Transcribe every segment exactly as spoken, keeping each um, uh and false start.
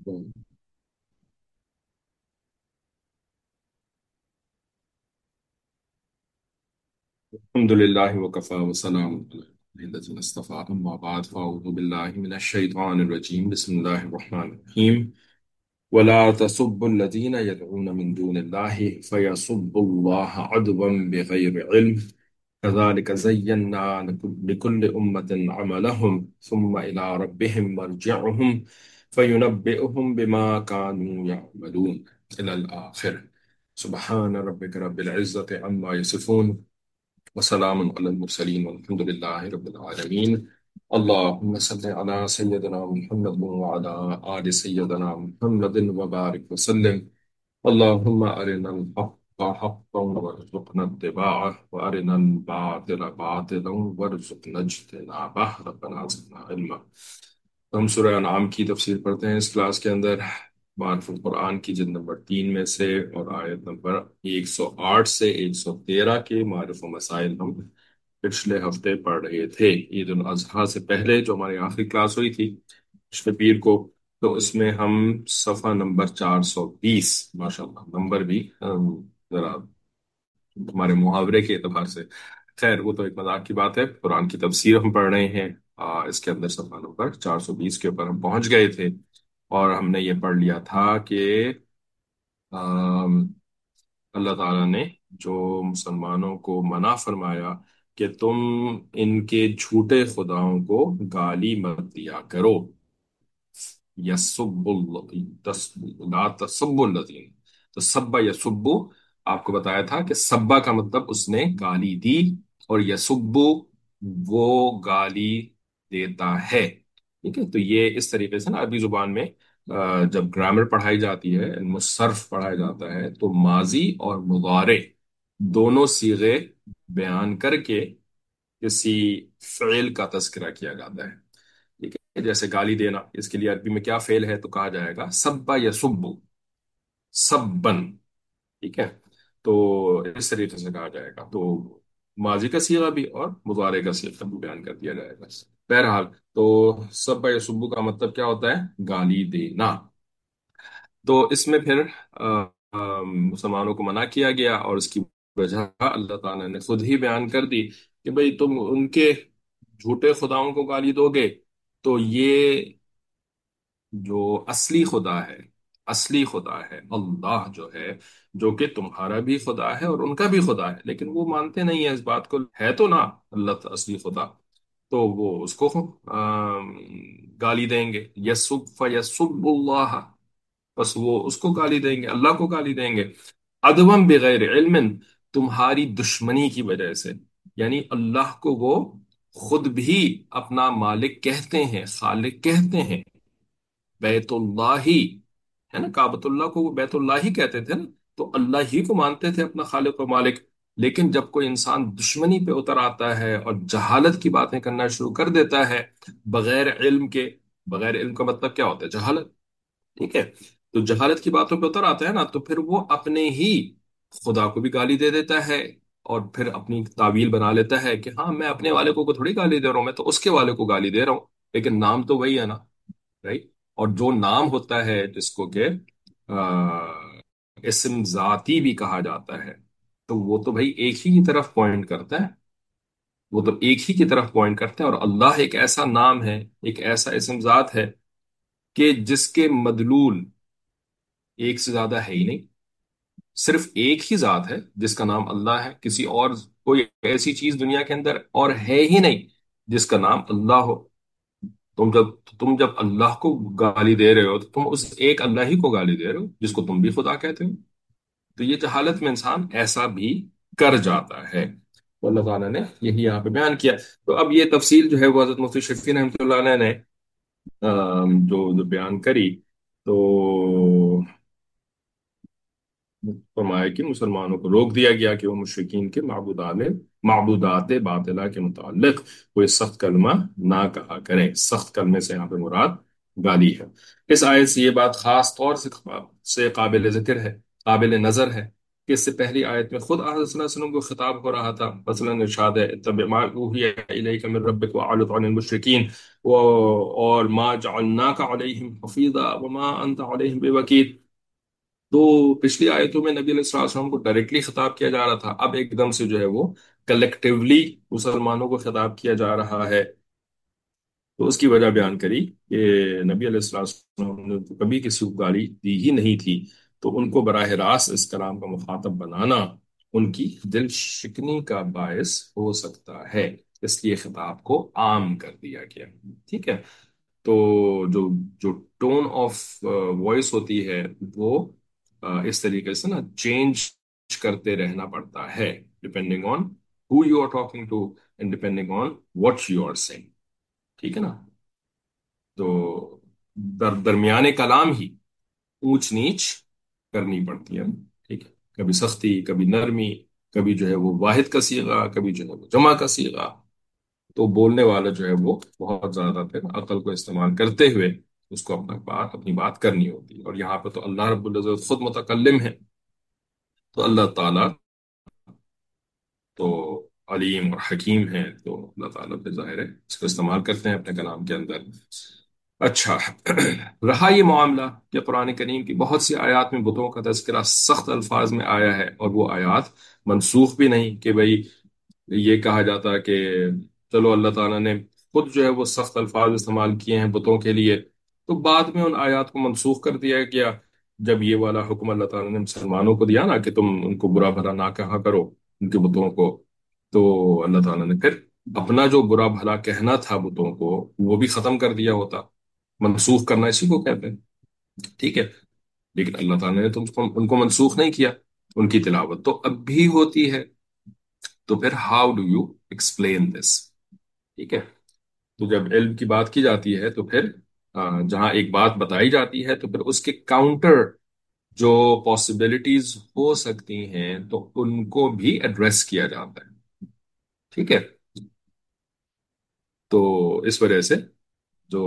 الحمد لله وكفى وسلام على الذين اصطفى أما بعد فأعوذ بالله من الشيطان الرجيم بسم الله الرحمن الرحيم ولا تسبوا الذين يدعون من دون الله فيسبوا الله عدوا بغير علم كذلك زينا لكل أمة عملهم ثم إلى ربهم مرجعهم فينبئهم بما كانوا يعملون إلى الآخر سبحان ربك رب العزة عما يصفون وسلام على المرسلين والحمد لله رب العالمين اللهم صل على سيدنا محمد وعلى آل سيدنا محمد وبارك وسلم اللهم أرنا الحق حقا وارزقنا اتباعه وأرنا الباطل باطلا وارزقنا اجتنابه ربنا زدنا علما. تو ہم سورہ انعام کی تفسیر پڑھتے ہیں اس کلاس کے اندر معرف القرآن کی جلد نمبر تین میں سے، اور آیت نمبر ایک سو آٹھ سے ایک سو تیرہ کے معرف و مسائل ہم پچھلے ہفتے پڑھ رہے تھے عید الاضحیٰ سے پہلے، جو ہماری آخری کلاس ہوئی تھی پچھلے پیر کو. تو اس میں ہم صفحہ نمبر چار سو بیس، ماشاء اللہ نمبر بھی ہم، ذرا ہمارے محاورے کے اعتبار سے، خیر وہ تو ایک مذاق کی بات ہے. قرآن کی تفسیر ہم پڑھ رہے ہیں، آ، اس کے اندر صفحہ نمبر چار سو بیس کے اوپر ہم پہنچ گئے تھے، اور ہم نے یہ پڑھ لیا تھا کہ آم، اللہ تعالیٰ نے جو مسلمانوں کو منع فرمایا کہ تم ان کے جھوٹے خداؤں کو گالی مت دیا کرو. یسب اللہ تس- لا تسب الذین، تو سبا یسبو، آپ کو بتایا تھا کہ سبا کا مطلب اس نے گالی دی، اور یسبو وہ گالی دیتا ہے. ٹھیک ہے، تو یہ اس طریقے سے نا عربی زبان میں آ، جب گرامر پڑھائی جاتی ہے، علم الصرف پڑھایا جاتا ہے، تو ماضی اور مضارع دونوں صیغے بیان کر کے کسی فعل کا تذکرہ کیا جاتا ہے. ٹھیک ہے، جیسے گالی دینا، اس کے لیے عربی میں کیا فعل ہے؟ تو کہا جائے گا سبا یا سبو، سبن. ٹھیک ہے، تو اس طریقے سے کہا جائے گا. تو ماضی کا صیغہ بھی اور مضارع کا صیغہ بھی بیان کر دیا جائے گا. بہرحال، تو سبا یا سبو کا مطلب کیا ہوتا ہے؟ گالی دینا. تو اس میں پھر آ، آ، مسلمانوں کو منع کیا گیا، اور اس کی وجہ اللہ تعالیٰ نے خود ہی بیان کر دی کہ بھئی تم ان کے جھوٹے خداؤں کو گالی دو گے تو یہ جو اصلی خدا ہے، اصلی خدا ہے اللہ جو ہے، جو کہ تمہارا بھی خدا ہے اور ان کا بھی خدا ہے، لیکن وہ مانتے نہیں ہیں اس بات کو. ہے تو نا اللہ اصلی خدا، تو وہ اس کو آم، گالی دیں گے. یسب فیسب اللہ، بس وہ اس کو گالی دیں گے، اللہ کو گالی دیں گے. ادوم بغیر علم، تمہاری دشمنی کی وجہ سے. یعنی اللہ کو وہ خود بھی اپنا مالک کہتے ہیں، خالق کہتے ہیں. بیت اللہ ہی ہے نا، کعبۃ اللہ کو وہ بیت اللہ ہی کہتے تھے نا، تو اللہ ہی کو مانتے تھے اپنا خالق و مالک. لیکن جب کوئی انسان دشمنی پہ اتر آتا ہے اور جہالت کی باتیں کرنا شروع کر دیتا ہے بغیر علم کے، بغیر علم کا مطلب کیا ہوتا ہے؟ جہالت. ٹھیک ہے، تو جہالت کی باتوں پہ اتر آتا ہے نا، تو پھر وہ اپنے ہی خدا کو بھی گالی دے دیتا ہے، اور پھر اپنی تعویل بنا لیتا ہے کہ ہاں میں اپنے والے کو کو تھوڑی گالی دے رہا ہوں، میں تو اس کے والے کو گالی دے رہا ہوں، لیکن نام تو وہی ہے نا. رائٹ. اور جو نام ہوتا ہے جس کو کہ آ، اسم ذاتی بھی کہا جاتا ہے، تو وہ تو بھائی ایک ہی کی طرف پوائنٹ کرتا ہے، وہ تو ایک ہی کی طرف پوائنٹ کرتا ہے. اور اللہ ایک ایسا نام ہے، ایک ایسا اسم ذات ہے کہ جس کے مدلول ایک سے زیادہ ہے ہی نہیں. صرف ایک ہی ذات ہے جس کا نام اللہ ہے، کسی اور کوئی ایسی چیز دنیا کے اندر اور ہے ہی نہیں جس کا نام اللہ ہو. تم جب تم جب اللہ کو گالی دے رہے ہو تو تم اس ایک اللہ ہی کو گالی دے رہے ہو جس کو تم بھی خدا کہتے ہو. تو یہ جہالت میں انسان ایسا بھی کر جاتا ہے. تو اللہ تعالیٰ نے یہی یہاں پہ بیان کیا. تو اب یہ تفصیل جو ہے وہ حضرت مفتی شفیع رحمۃ اللہ علیہ نے آم، جو جو بیان کری، تو فرمایا کہ مسلمانوں کو روک دیا گیا کہ وہ مشرکین کے معبودات معبودات باطلہ کے متعلق کوئی سخت کلمہ نہ کہا کریں. سخت کلمے سے یہاں پہ مراد گالی ہے. اس آیت سے یہ بات خاص طور سے سے قابل ذکر ہے، قابل نظر ہے کہ اس سے پہلی آیت میں خود آج صلی اللہ علیہ وسلم کو خطاب ہو رہا تھا، مثلا ارشاد ہے اتبع ما اوحی الیک من ربک واعرض عن المشرکین و- اور ما جعلناک علیہم حفیظا وما انت علیہم بوکیل. تو پچھلی آیتوں میں نبی علیہ الصلوۃ والسلام کو ڈائریکٹلی خطاب کیا جا رہا تھا، اب ایک دم سے جو ہے وہ کلیکٹیولی مسلمانوں کو خطاب کیا جا رہا ہے. تو اس کی وجہ بیان کری کہ نبی علیہ الصلوۃ والسلام نے تو کبھی کسی کو گالی دی ہی نہیں تھی، تو ان کو براہ راست اس کلام کا مخاطب بنانا ان کی دل شکنی کا باعث ہو سکتا ہے، اس لیے خطاب کو عام کر دیا گیا. ٹھیک ہے. تو جو جو ٹون آف وائس ہوتی ہے وہ آ، اس طریقے سے نا چینج کرتے رہنا پڑتا ہے، depending on who you are talking to and depending on what you are saying. ٹھیک ہے نا. تو در درمیان کلام ہی اونچ نیچ کرنی پڑتی ہے. ٹھیک ہے. کبھی سختی، کبھی نرمی، کبھی جو ہے وہ واحد کا صیغہ، کبھی جو ہے وہ جمع کا صیغہ. تو بولنے والا جو ہے وہ بہت زیادہ پھر عقل کو استعمال کرتے ہوئے اس کو اپنا بات اپنی بات کرنی ہوتی ہے. اور یہاں پہ تو اللہ رب العزت خود متکلم ہے، تو اللہ تعالیٰ تو علیم اور حکیم ہے، تو اللہ تعالیٰ پہ ظاہر ہے اس کو استعمال کرتے ہیں اپنے کلام کے اندر. اچھا. رہا یہ معاملہ کہ قرآن کریم کی بہت سی آیات میں بتوں کا تذکرہ سخت الفاظ میں آیا ہے، اور وہ آیات منسوخ بھی نہیں کہ بھئی یہ کہا جاتا کہ چلو اللہ تعالیٰ نے خود جو ہے وہ سخت الفاظ استعمال کیے ہیں بتوں کے لیے، تو بعد میں ان آیات کو منسوخ کر دیا گیا جب یہ والا حکم اللہ تعالیٰ نے مسلمانوں کو دیا نا کہ تم ان کو برا بھلا نہ کہا کرو ان کے بتوں کو. تو اللہ تعالیٰ نے پھر اپنا جو برا بھلا کہنا تھا بتوں کو وہ بھی ختم کر دیا ہوتا. منسوخ کرنا اسی کو کہتے ہیں. ٹھیک ہے. لیکن اللہ تعالیٰ نے تو اس کو ان کو منسوخ نہیں کیا، ان کی تلاوت تو اب بھی ہوتی ہے. تو پھر how do you explain this. ٹھیک ہے. تو جب علم کی بات کی جاتی ہے تو پھر آ، جہاں ایک بات بتائی جاتی ہے تو پھر اس کے کاؤنٹر جو پاسبلٹیز ہو سکتی ہیں تو ان کو بھی ایڈریس کیا جاتا ہے. ٹھیک ہے. تو اس وجہ سے جو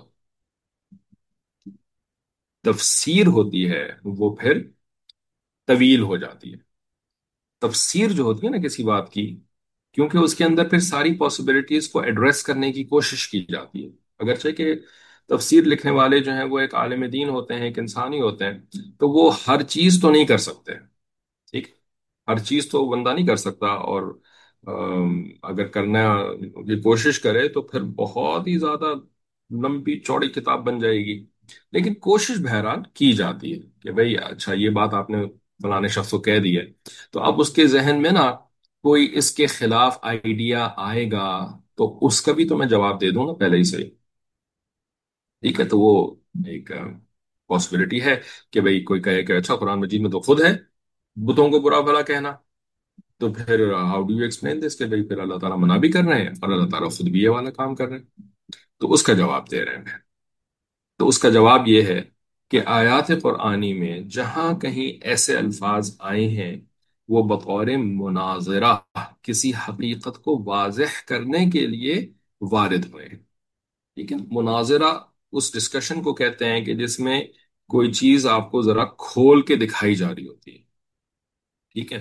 تفسیر ہوتی ہے وہ پھر طویل ہو جاتی ہے. تفسیر جو ہوتی ہے نا کسی بات کی، کیونکہ اس کے اندر پھر ساری پاسبلٹیز کو ایڈریس کرنے کی کوشش کی جاتی ہے. اگرچہ کہ تفسیر لکھنے والے جو ہیں وہ ایک عالم دین ہوتے ہیں، ایک انسانی ہوتے ہیں، تو وہ ہر چیز تو نہیں کر سکتے. ٹھیک. ہر چیز تو بندہ نہیں کر سکتا، اور آم، اگر کرنا کی کوشش کرے تو پھر بہت ہی زیادہ لمبی چوڑی کتاب بن جائے گی. لیکن کوشش بہرحال کی جاتی ہے کہ بھئی اچھا یہ بات آپ نے فلانے شخص کو کہہ دی ہے، تو اب اس کے ذہن میں نا کوئی اس کے خلاف آئیڈیا آئے گا تو اس کا بھی تو میں جواب دے دوں نا پہلے ہی سے. ٹھیک ہے. تو وہ ایک پاسبلٹی ہے کہ بھئی کوئی کہے کہ اچھا قرآن مجید میں تو خود ہے بتوں کو برا بھلا کہنا. تو پھر how do you explain this کہ بھئی پھر اللہ تعالیٰ منع بھی کر رہے ہیں اور اللہ تعالیٰ خود بھی یہ والا کام کر رہے ہیں. تو اس کا جواب دے رہے ہیں. تو اس کا جواب یہ ہے کہ آیات قرآنی میں جہاں کہیں ایسے الفاظ آئے ہیں وہ بطور مناظرہ کسی حقیقت کو واضح کرنے کے لیے وارد ہوئے ہیں. ٹھیک ہے. مناظرہ اس ڈسکشن کو کہتے ہیں کہ جس میں کوئی چیز آپ کو ذرا کھول کے دکھائی جا رہی ہوتی ہے. ٹھیک ہے.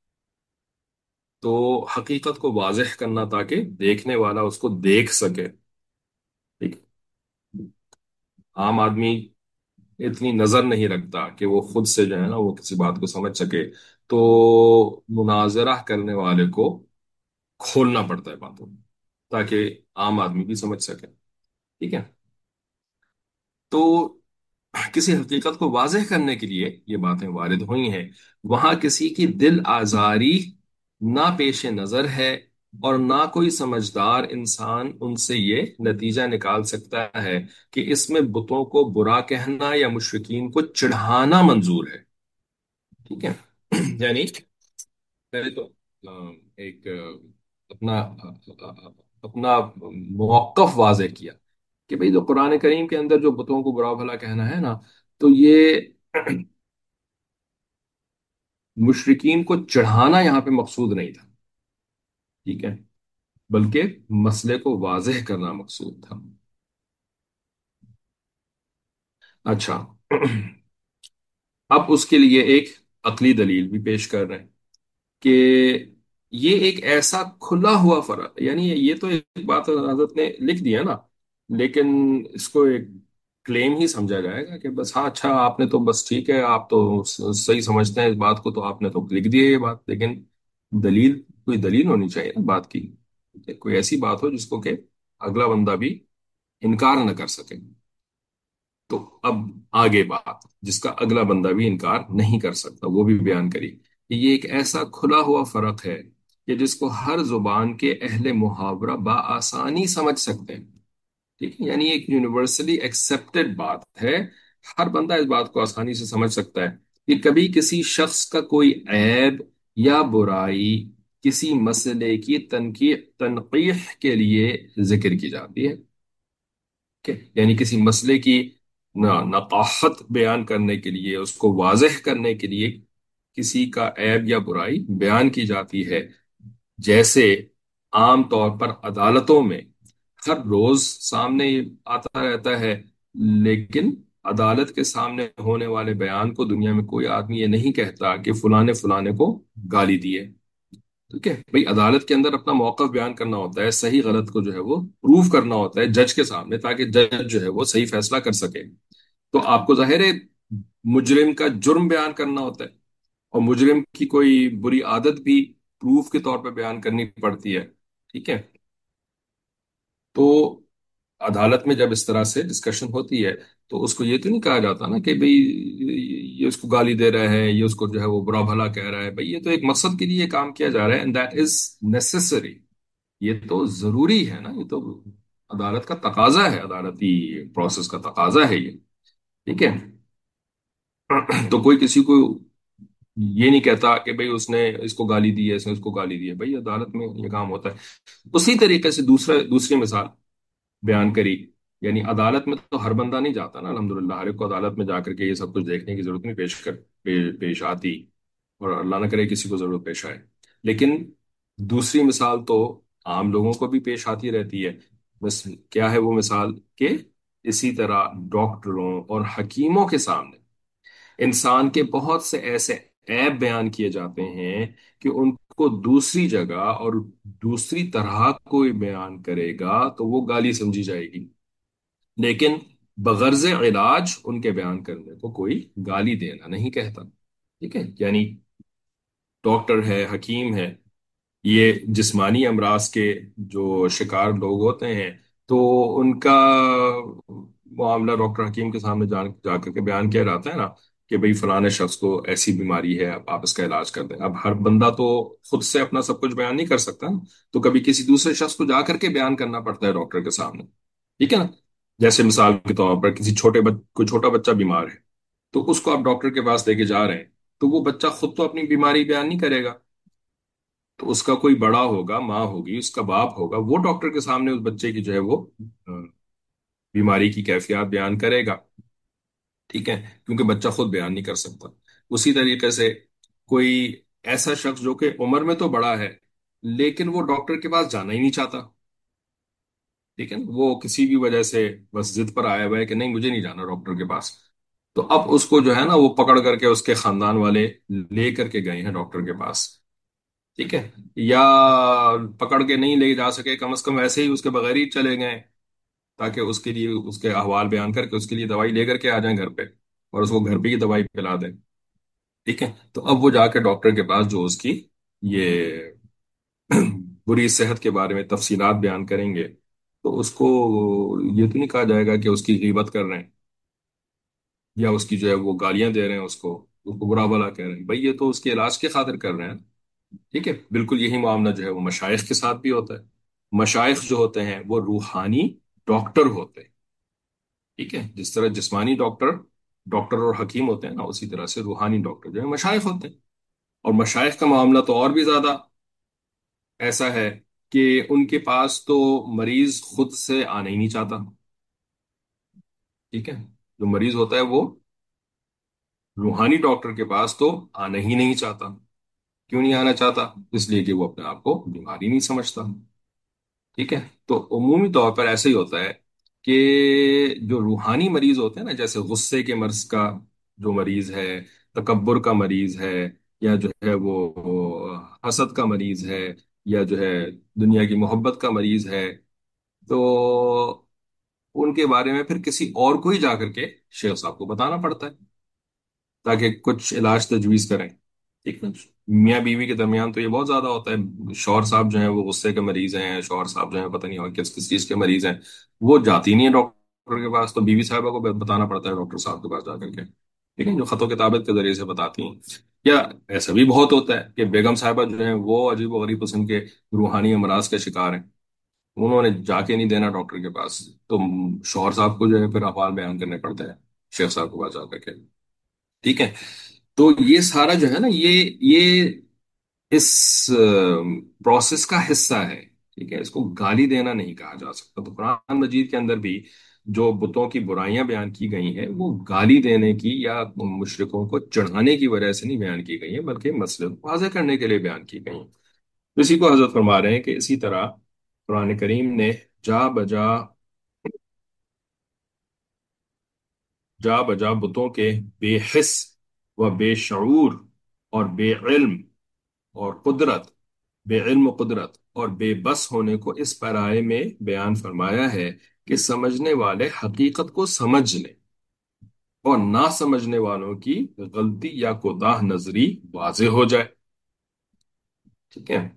تو حقیقت کو واضح کرنا تاکہ دیکھنے والا اس کو دیکھ سکے. ٹھیک ہے. عام آدمی اتنی نظر نہیں رکھتا کہ وہ خود سے جو ہے نا وہ کسی بات کو سمجھ سکے. تو مناظرہ کرنے والے کو کھولنا پڑتا ہے باتوں کو تاکہ عام آدمی بھی سمجھ سکے. ٹھیک ہے. تو کسی حقیقت کو واضح کرنے کے لیے یہ باتیں وارد ہوئی ہیں. وہاں کسی کی دل آزاری نہ پیش نظر ہے، اور نہ کوئی سمجھدار انسان ان سے یہ نتیجہ نکال سکتا ہے کہ اس میں بتوں کو برا کہنا یا مشرکین کو چڑھانا منظور ہے. ٹھیک ہے. یعنی پہلے تو آ، ایک آ، اپنا آ، اپنا موقف واضح کیا کہ بھئی جو قرآن کریم کے اندر جو بتوں کو برا بھلا کہنا ہے نا، تو یہ مشرکین کو چڑھانا یہاں پہ مقصود نہیں تھا. ٹھیک ہے. بلکہ مسئلے کو واضح کرنا مقصود تھا. اچھا. اب اس کے لیے ایک عقلی دلیل بھی پیش کر رہے ہیں کہ یہ ایک ایسا کھلا ہوا فرق، یعنی یہ تو ایک بات حضرت نے لکھ دیا نا، لیکن اس کو ایک کلیم ہی سمجھا جائے گا کہ بس ہاں اچھا آپ نے تو بس ٹھیک ہے، آپ تو س- صحیح سمجھتے ہیں اس بات کو، تو آپ نے تو لکھ دی ہے یہ بات، لیکن دلیل، کوئی دلیل ہونی چاہیے نا بات کی، کہ کوئی ایسی بات ہو جس کو کہ اگلا بندہ بھی انکار نہ کر سکے۔ تو اب آگے بات جس کا اگلا بندہ بھی انکار نہیں کر سکتا وہ بھی بیان کری کہ یہ ایک ایسا کھلا ہوا فرق ہے کہ جس کو ہر زبان کے اہل محاورہ بآسانی سمجھ سکتے ہیں۔ ٹھیک ہے، یعنی ایک یونیورسلی ایکسپٹڈ بات ہے، ہر بندہ اس بات کو آسانی سے سمجھ سکتا ہے کہ کبھی کسی شخص کا کوئی عیب یا برائی کسی مسئلے کی تنقیح تنقیح کے لیے ذکر کی جاتی ہے، کہ یعنی کسی مسئلے کی نا- نقاحت بیان کرنے کے لیے، اس کو واضح کرنے کے لیے کسی کا عیب یا برائی بیان کی جاتی ہے۔ جیسے عام طور پر عدالتوں میں ہر روز سامنے یہ آتا رہتا ہے، لیکن عدالت کے سامنے ہونے والے بیان کو دنیا میں کوئی آدمی یہ نہیں کہتا کہ فلاں نے فلاں کو گالی دی ہے۔ ٹھیک ہے بھئی، عدالت کے اندر اپنا موقف بیان کرنا ہوتا ہے، صحیح غلط کو جو ہے وہ پروف کرنا ہوتا ہے جج کے سامنے، تاکہ جج جو ہے وہ صحیح فیصلہ کر سکے۔ تو آپ کو ظاہر ہے مجرم کا جرم بیان کرنا ہوتا ہے، اور مجرم کی کوئی بری عادت بھی پروف کے طور پہ بیان کرنی پڑتی ہے۔ ٹھیک ہے، تو عدالت میں جب اس طرح سے ڈسکشن ہوتی ہے تو اس کو یہ تو نہیں کہا جاتا نا کہ بھئی یہ اس کو گالی دے رہا ہے، یہ اس کو جو ہے وہ برا بھلا کہہ رہا ہے، بھئی یہ تو ایک مقصد کے لیے کام کیا جا رہا ہے، اینڈ دیٹ از نیسیسری، یہ تو ضروری ہے نا، یہ تو عدالت کا تقاضا ہے، عدالتی پروسیس کا تقاضا ہے یہ۔ ٹھیک ہے، تو کوئی کسی کو یہ نہیں کہتا کہ بھئی اس نے اس کو گالی دی ہے، اس نے اس کو گالی دی ہے، بھئی عدالت میں یہ کام ہوتا ہے۔ اسی طریقے سے دوسرا دوسری مثال بیان کری، یعنی عدالت میں تو ہر بندہ نہیں جاتا نا، الحمدللہ ہر ایک کو عدالت میں جا کر کے یہ سب کچھ دیکھنے کی ضرورت نہیں پیش کر پے- پیش آتی، اور اللہ نہ کرے کسی کو ضرورت پیش آئے، لیکن دوسری مثال تو عام لوگوں کو بھی پیش آتی رہتی ہے۔ بس کیا ہے وہ مثال، کہ اسی طرح ڈاکٹروں اور حکیموں کے سامنے انسان کے بہت سے ایسے عیب بیان کیے جاتے ہیں کہ ان کو دوسری جگہ اور دوسری طرح کوئی بیان کرے گا تو وہ گالی سمجھی جائے گی، لیکن بغرض علاج ان کے بیان کرنے کو کوئی گالی دینا نہیں کہتا۔ ٹھیک ہے، یعنی ڈاکٹر ہے، حکیم ہے، یہ جسمانی امراض کے جو شکار لوگ ہوتے ہیں تو ان کا معاملہ ڈاکٹر حکیم کے سامنے جان جا کر کے بیان کیا جاتا ہے نا، کہ بھئی فلاں شخص کو ایسی بیماری ہے، اب آپ اس کا علاج کر دیں۔ اب ہر بندہ تو خود سے اپنا سب کچھ بیان نہیں کر سکتا نا، تو کبھی کسی دوسرے شخص کو جا کر کے بیان کرنا پڑتا ہے ڈاکٹر کے سامنے۔ ٹھیک ہے نا، جیسے مثال کے طور پر کسی چھوٹے بچ کوئی چھوٹا بچہ بیمار ہے، تو اس کو آپ ڈاکٹر کے پاس لے کے جا رہے ہیں، تو وہ بچہ خود تو اپنی بیماری بیان نہیں کرے گا، تو اس کا کوئی بڑا ہوگا، ماں ہوگی، اس کا باپ ہوگا، وہ ڈاکٹر کے سامنے اس بچے کی جو ہے وہ آ، بیماری کی کیفیات بیان کرے گا۔ ٹھیک ہے، کیونکہ بچہ خود بیان نہیں کر سکتا۔ اسی طریقے سے کوئی ایسا شخص جو کہ عمر میں تو بڑا ہے لیکن وہ ڈاکٹر کے پاس جانا ہی نہیں چاہتا، ٹھیک ہے نا، وہ کسی بھی وجہ سے بس ضد پر آیا ہوا ہے کہ نہیں مجھے نہیں جانا ڈاکٹر کے پاس، تو اب اس کو جو ہے نا وہ پکڑ کر کے اس کے خاندان والے لے کر کے گئے ہیں ڈاکٹر کے پاس۔ ٹھیک ہے، یا پکڑ کے نہیں لے جا سکے، کم از کم ایسے ہی اس کے بغیر ہی چلے گئے، تاکہ اس کے لیے اس کے احوال بیان کر کے اس کے لیے دوائی لے کر کے آ جائیں گھر پہ، اور اس کو گھر پہ ہی دوائی پلا دیں۔ ٹھیک ہے، تو اب وہ جا کے ڈاکٹر کے پاس جو اس کی یہ بری صحت کے بارے میں تفصیلات بیان کریں گے، تو اس کو یہ تو نہیں کہا جائے گا کہ اس کی غیبت کر رہے ہیں، یا اس کی جو ہے وہ گالیاں دے رہے ہیں، اس کو اس کو برا بھلا کہہ رہے ہیں، بھائی یہ تو اس کے علاج کی خاطر کر رہے ہیں۔ ٹھیک ہے، بالکل یہی معاملہ جو ہے وہ مشائخ کے ساتھ بھی ہوتا ہے۔ مشائخ جو ہوتے ہیں وہ روحانی ڈاکٹر ہوتے ہیں۔ ٹھیک ہے، جس طرح جسمانی ڈاکٹر ڈاکٹر اور حکیم ہوتے ہیں نا، اسی طرح سے روحانی ڈاکٹر جو ہے مشائخ ہوتے ہیں۔ اور مشائخ کا معاملہ تو اور بھی زیادہ ایسا ہے کہ ان کے پاس تو مریض خود سے آنا ہی نہیں چاہتا۔ ٹھیک ہے، جو مریض ہوتا ہے وہ روحانی ڈاکٹر کے پاس تو آنا ہی نہیں چاہتا۔ کیوں نہیں آنا چاہتا؟ اس لیے کہ وہ اپنے آپ کو بیماری نہیں سمجھتا۔ ٹھیک ہے، تو عمومی طور پر ایسے ہی ہوتا ہے کہ جو روحانی مریض ہوتے ہیں نا، جیسے غصے کے مرض کا जो मरीज है, तकब्बुर का मरीज है, या जो है वो हसद का मरीज है, या जो है दुनिया की मोहब्बत का मरीज है, तो उनके बारे में फिर किसी और को ही जा करके शेख साहब को बताना पड़ता है, ताकि कुछ इलाज तजवीज करें। ठीक ना। मियाँ बीवी के दरमियान तो ये बहुत ज्यादा होता है, शौहर साहब जो हैं वो गुस्से के मरीज हैं, शौहर साहब जो हैं पता नहीं और किस किस चीज के मरीज हैं, वो जाती नहीं है डॉक्टर के पास, तो बीवी साहबा को बताना पड़ता है डॉक्टर साहब के पास जा करके। ठीक है, जो खतों किताबत के जरिए से बताती हैं। या ऐसा भी बहुत होता है कि बेगम साहबा जो है वो अजीब व गरीब किस्म के रूहानी अमराज के शिकार हैं, उन्होंने जाके नहीं देना डॉक्टर के पास, तो शौहर साहब को जो है फिर अहवाल बयान करने पड़ते हैं शेख साहब के पास जा करके। ठीक है। तो ये सारा जो है ना, ये ये इस प्रोसेस का हिस्सा है। ठीक है, इसको गाली देना नहीं कहा जा सकता। तो कुरान मजीद के अंदर भी जो बुतों की बुराइयां बयान की गई हैं वो गाली देने की या मुशरिकों को चढ़ाने की वजह से नहीं बयान की गई हैं, बल्कि मसले को वाज़ेह करने के लिए बयान की गई हैं। तो इसी को हजरत फरमा रहे हैं कि इसी तरह कुरान करीम ने जा बजा जा बजा बुतों के बेहिस व बेशऊर और बेइल्म और कुदरत बेइल्म कुदरत और बेबस होने को इस पैराए में बयान फरमाया है कि समझने वाले हकीकत को समझ लें और ना समझने वालों की गलती या कोताह नजरी वाज़ेह हो जाए। ठीक है।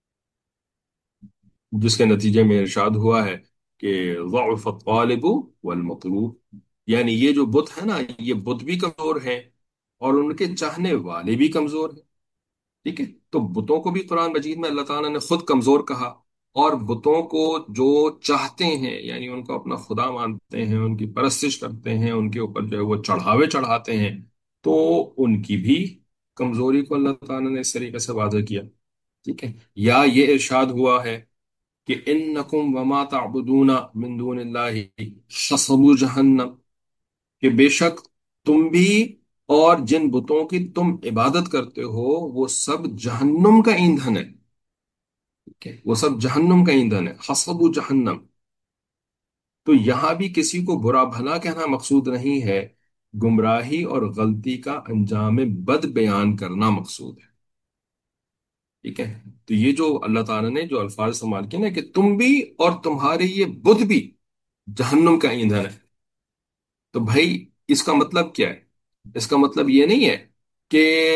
जिसके नतीजे में इरशाद हुआ है कि ज़अफ़ अत्तालिबु वल मतलूब, यानी ये जो बुत है ना, ये बुत भी कमजोर हैं और उनके चाहने वाले भी कमजोर हैं। ठीक है। तो बुतों को भी कुरान मजीद में अल्लाह ताला ने खुद कमजोर कहा, और बुतों को जो चाहते हैं, यानी उनको अपना खुदा मानते हैं, उनकी परस्तिश करते हैं, उनके ऊपर जो है वो चढ़ावे चढ़ाते हैं, तो उनकी भी कमजोरी को अल्लाह ताला ने इस तरीके से वाज़ेह किया। ठीक है। या ये इरशाद हुआ है कि इन्नकुम वमा ताबुदूना मिन दूनिल्लाहि हसबु जहन्नम, कि बेशक तुम भी और जिन बुतों की तुम इबादत करते हो वो सब जहन्नुम का ईंधन है। ठीक है, वो सब जहन्नुम का ईंधन है, हसबु जहन्नम। तो यहां भी किसी को बुरा भला कहना मकसूद नहीं है, गुमराही और गलती का अंजाम बद बयान करना मकसूद है। ठीक है। तो ये जो अल्लाह ताला ने जो अल्फाज इस्तेमाल किए ना कि तुम भी और तुम्हारे ये बुत भी जहन्नुम का ईंधन है, तो भाई इसका मतलब क्या है? इसका मतलब ये नहीं है कि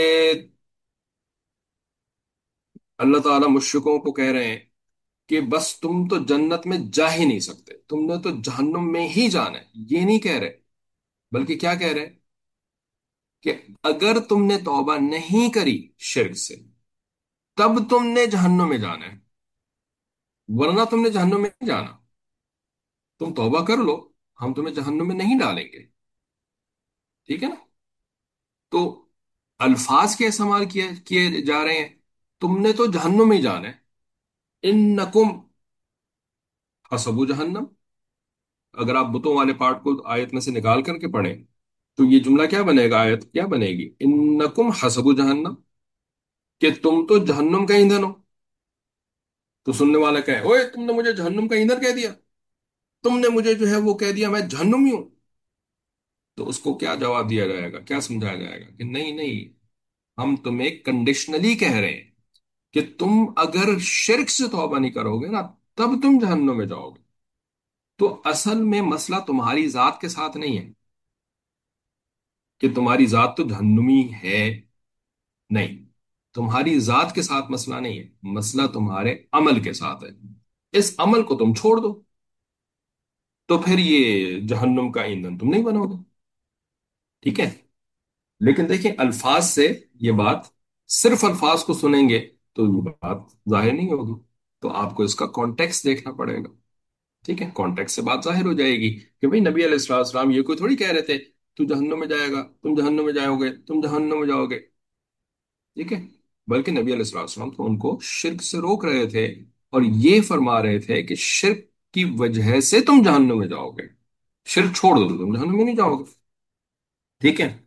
अल्लाह ताला मुश्रिकों को कह रहे हैं कि बस तुम तो जन्नत में जा ही नहीं सकते, तुमने तो जहन्नुम में ही जाना है, ये नहीं कह रहे। बल्कि क्या कह रहे हैं कि अगर तुमने तौबा नहीं करी शिर्क से, तब तुमने जहन्नुम में जाना है, वरना तुमने जहन्नुम में नहीं जाना। तुम तौबा कर लो, हम तुम्हें जहन्नुम में नहीं डालेंगे। ठीक है ना। तो अल्फाज के इस्तेमाल किए किए जा रहे हैं, तुमने तो जहन्नुम में ही जाना है। इन्नकुम हसबु जहन्नम, अगर आप बुतों वाले पार्ट को आयत में से निकाल करके पढ़ें, तो ये जुमला क्या बनेगा, आयत क्या बनेगी, इन्नकुम हसबु जहन्नम, कि तुम तो जहन्नुम का ईंधन हो। तो सुनने वाला कहे, ओए तुमने मुझे जहन्नुम का ईंधन कह दिया, तुमने मुझे जो है वो कह दिया मैं जहन्नुमी हूं। तो उसको क्या जवाब दिया जाएगा, क्या समझाया जाएगा कि नहीं नहीं, हम तुम्हें कंडीशनली कह रहे हैं कि तुम अगर शिर्क से तौबा नहीं करोगे ना, तब तुम जहन्नुम में जाओगे। तो असल में मसला तुम्हारी जात के साथ नहीं है कि तुम्हारी जात तो जहन्नुमी है, नहीं, तुम्हारी जात के साथ मसला नहीं है, मसला तुम्हारे अमल के साथ है। इस अमल को तुम छोड़ दो, तो फिर ये जहन्नुम का ईंधन तुम नहीं बनोगे। ठीक है। लेकिन देखिए अल्फाज से ये बात, सिर्फ अल्फाज को सुनेंगे तो ये बात जाहिर नहीं होगी, तो आपको इसका कॉन्टेक्स्ट देखना पड़ेगा। ठीक है, कॉन्टेक्स्ट से बात जाहिर हो जाएगी कि भाई नबी अलैहिस्सलाम ये कोई थोड़ी कह रहे थे तू जहन्नुम में जाएगा, तुम जहन्नुम में जाओगे, तुम जहन्नुम में जाओगे। ठीक है। बल्कि नबी अलैहिस्सलाम तो उनको शिर्क से रोक रहे थे, और ये फरमा रहे थे कि शिर्क की वजह से तुम जहन्नुम में जाओगे, शिर्क छोड़ दो तो तुम जहन्नुम में नहीं जाओगे। ठीक है।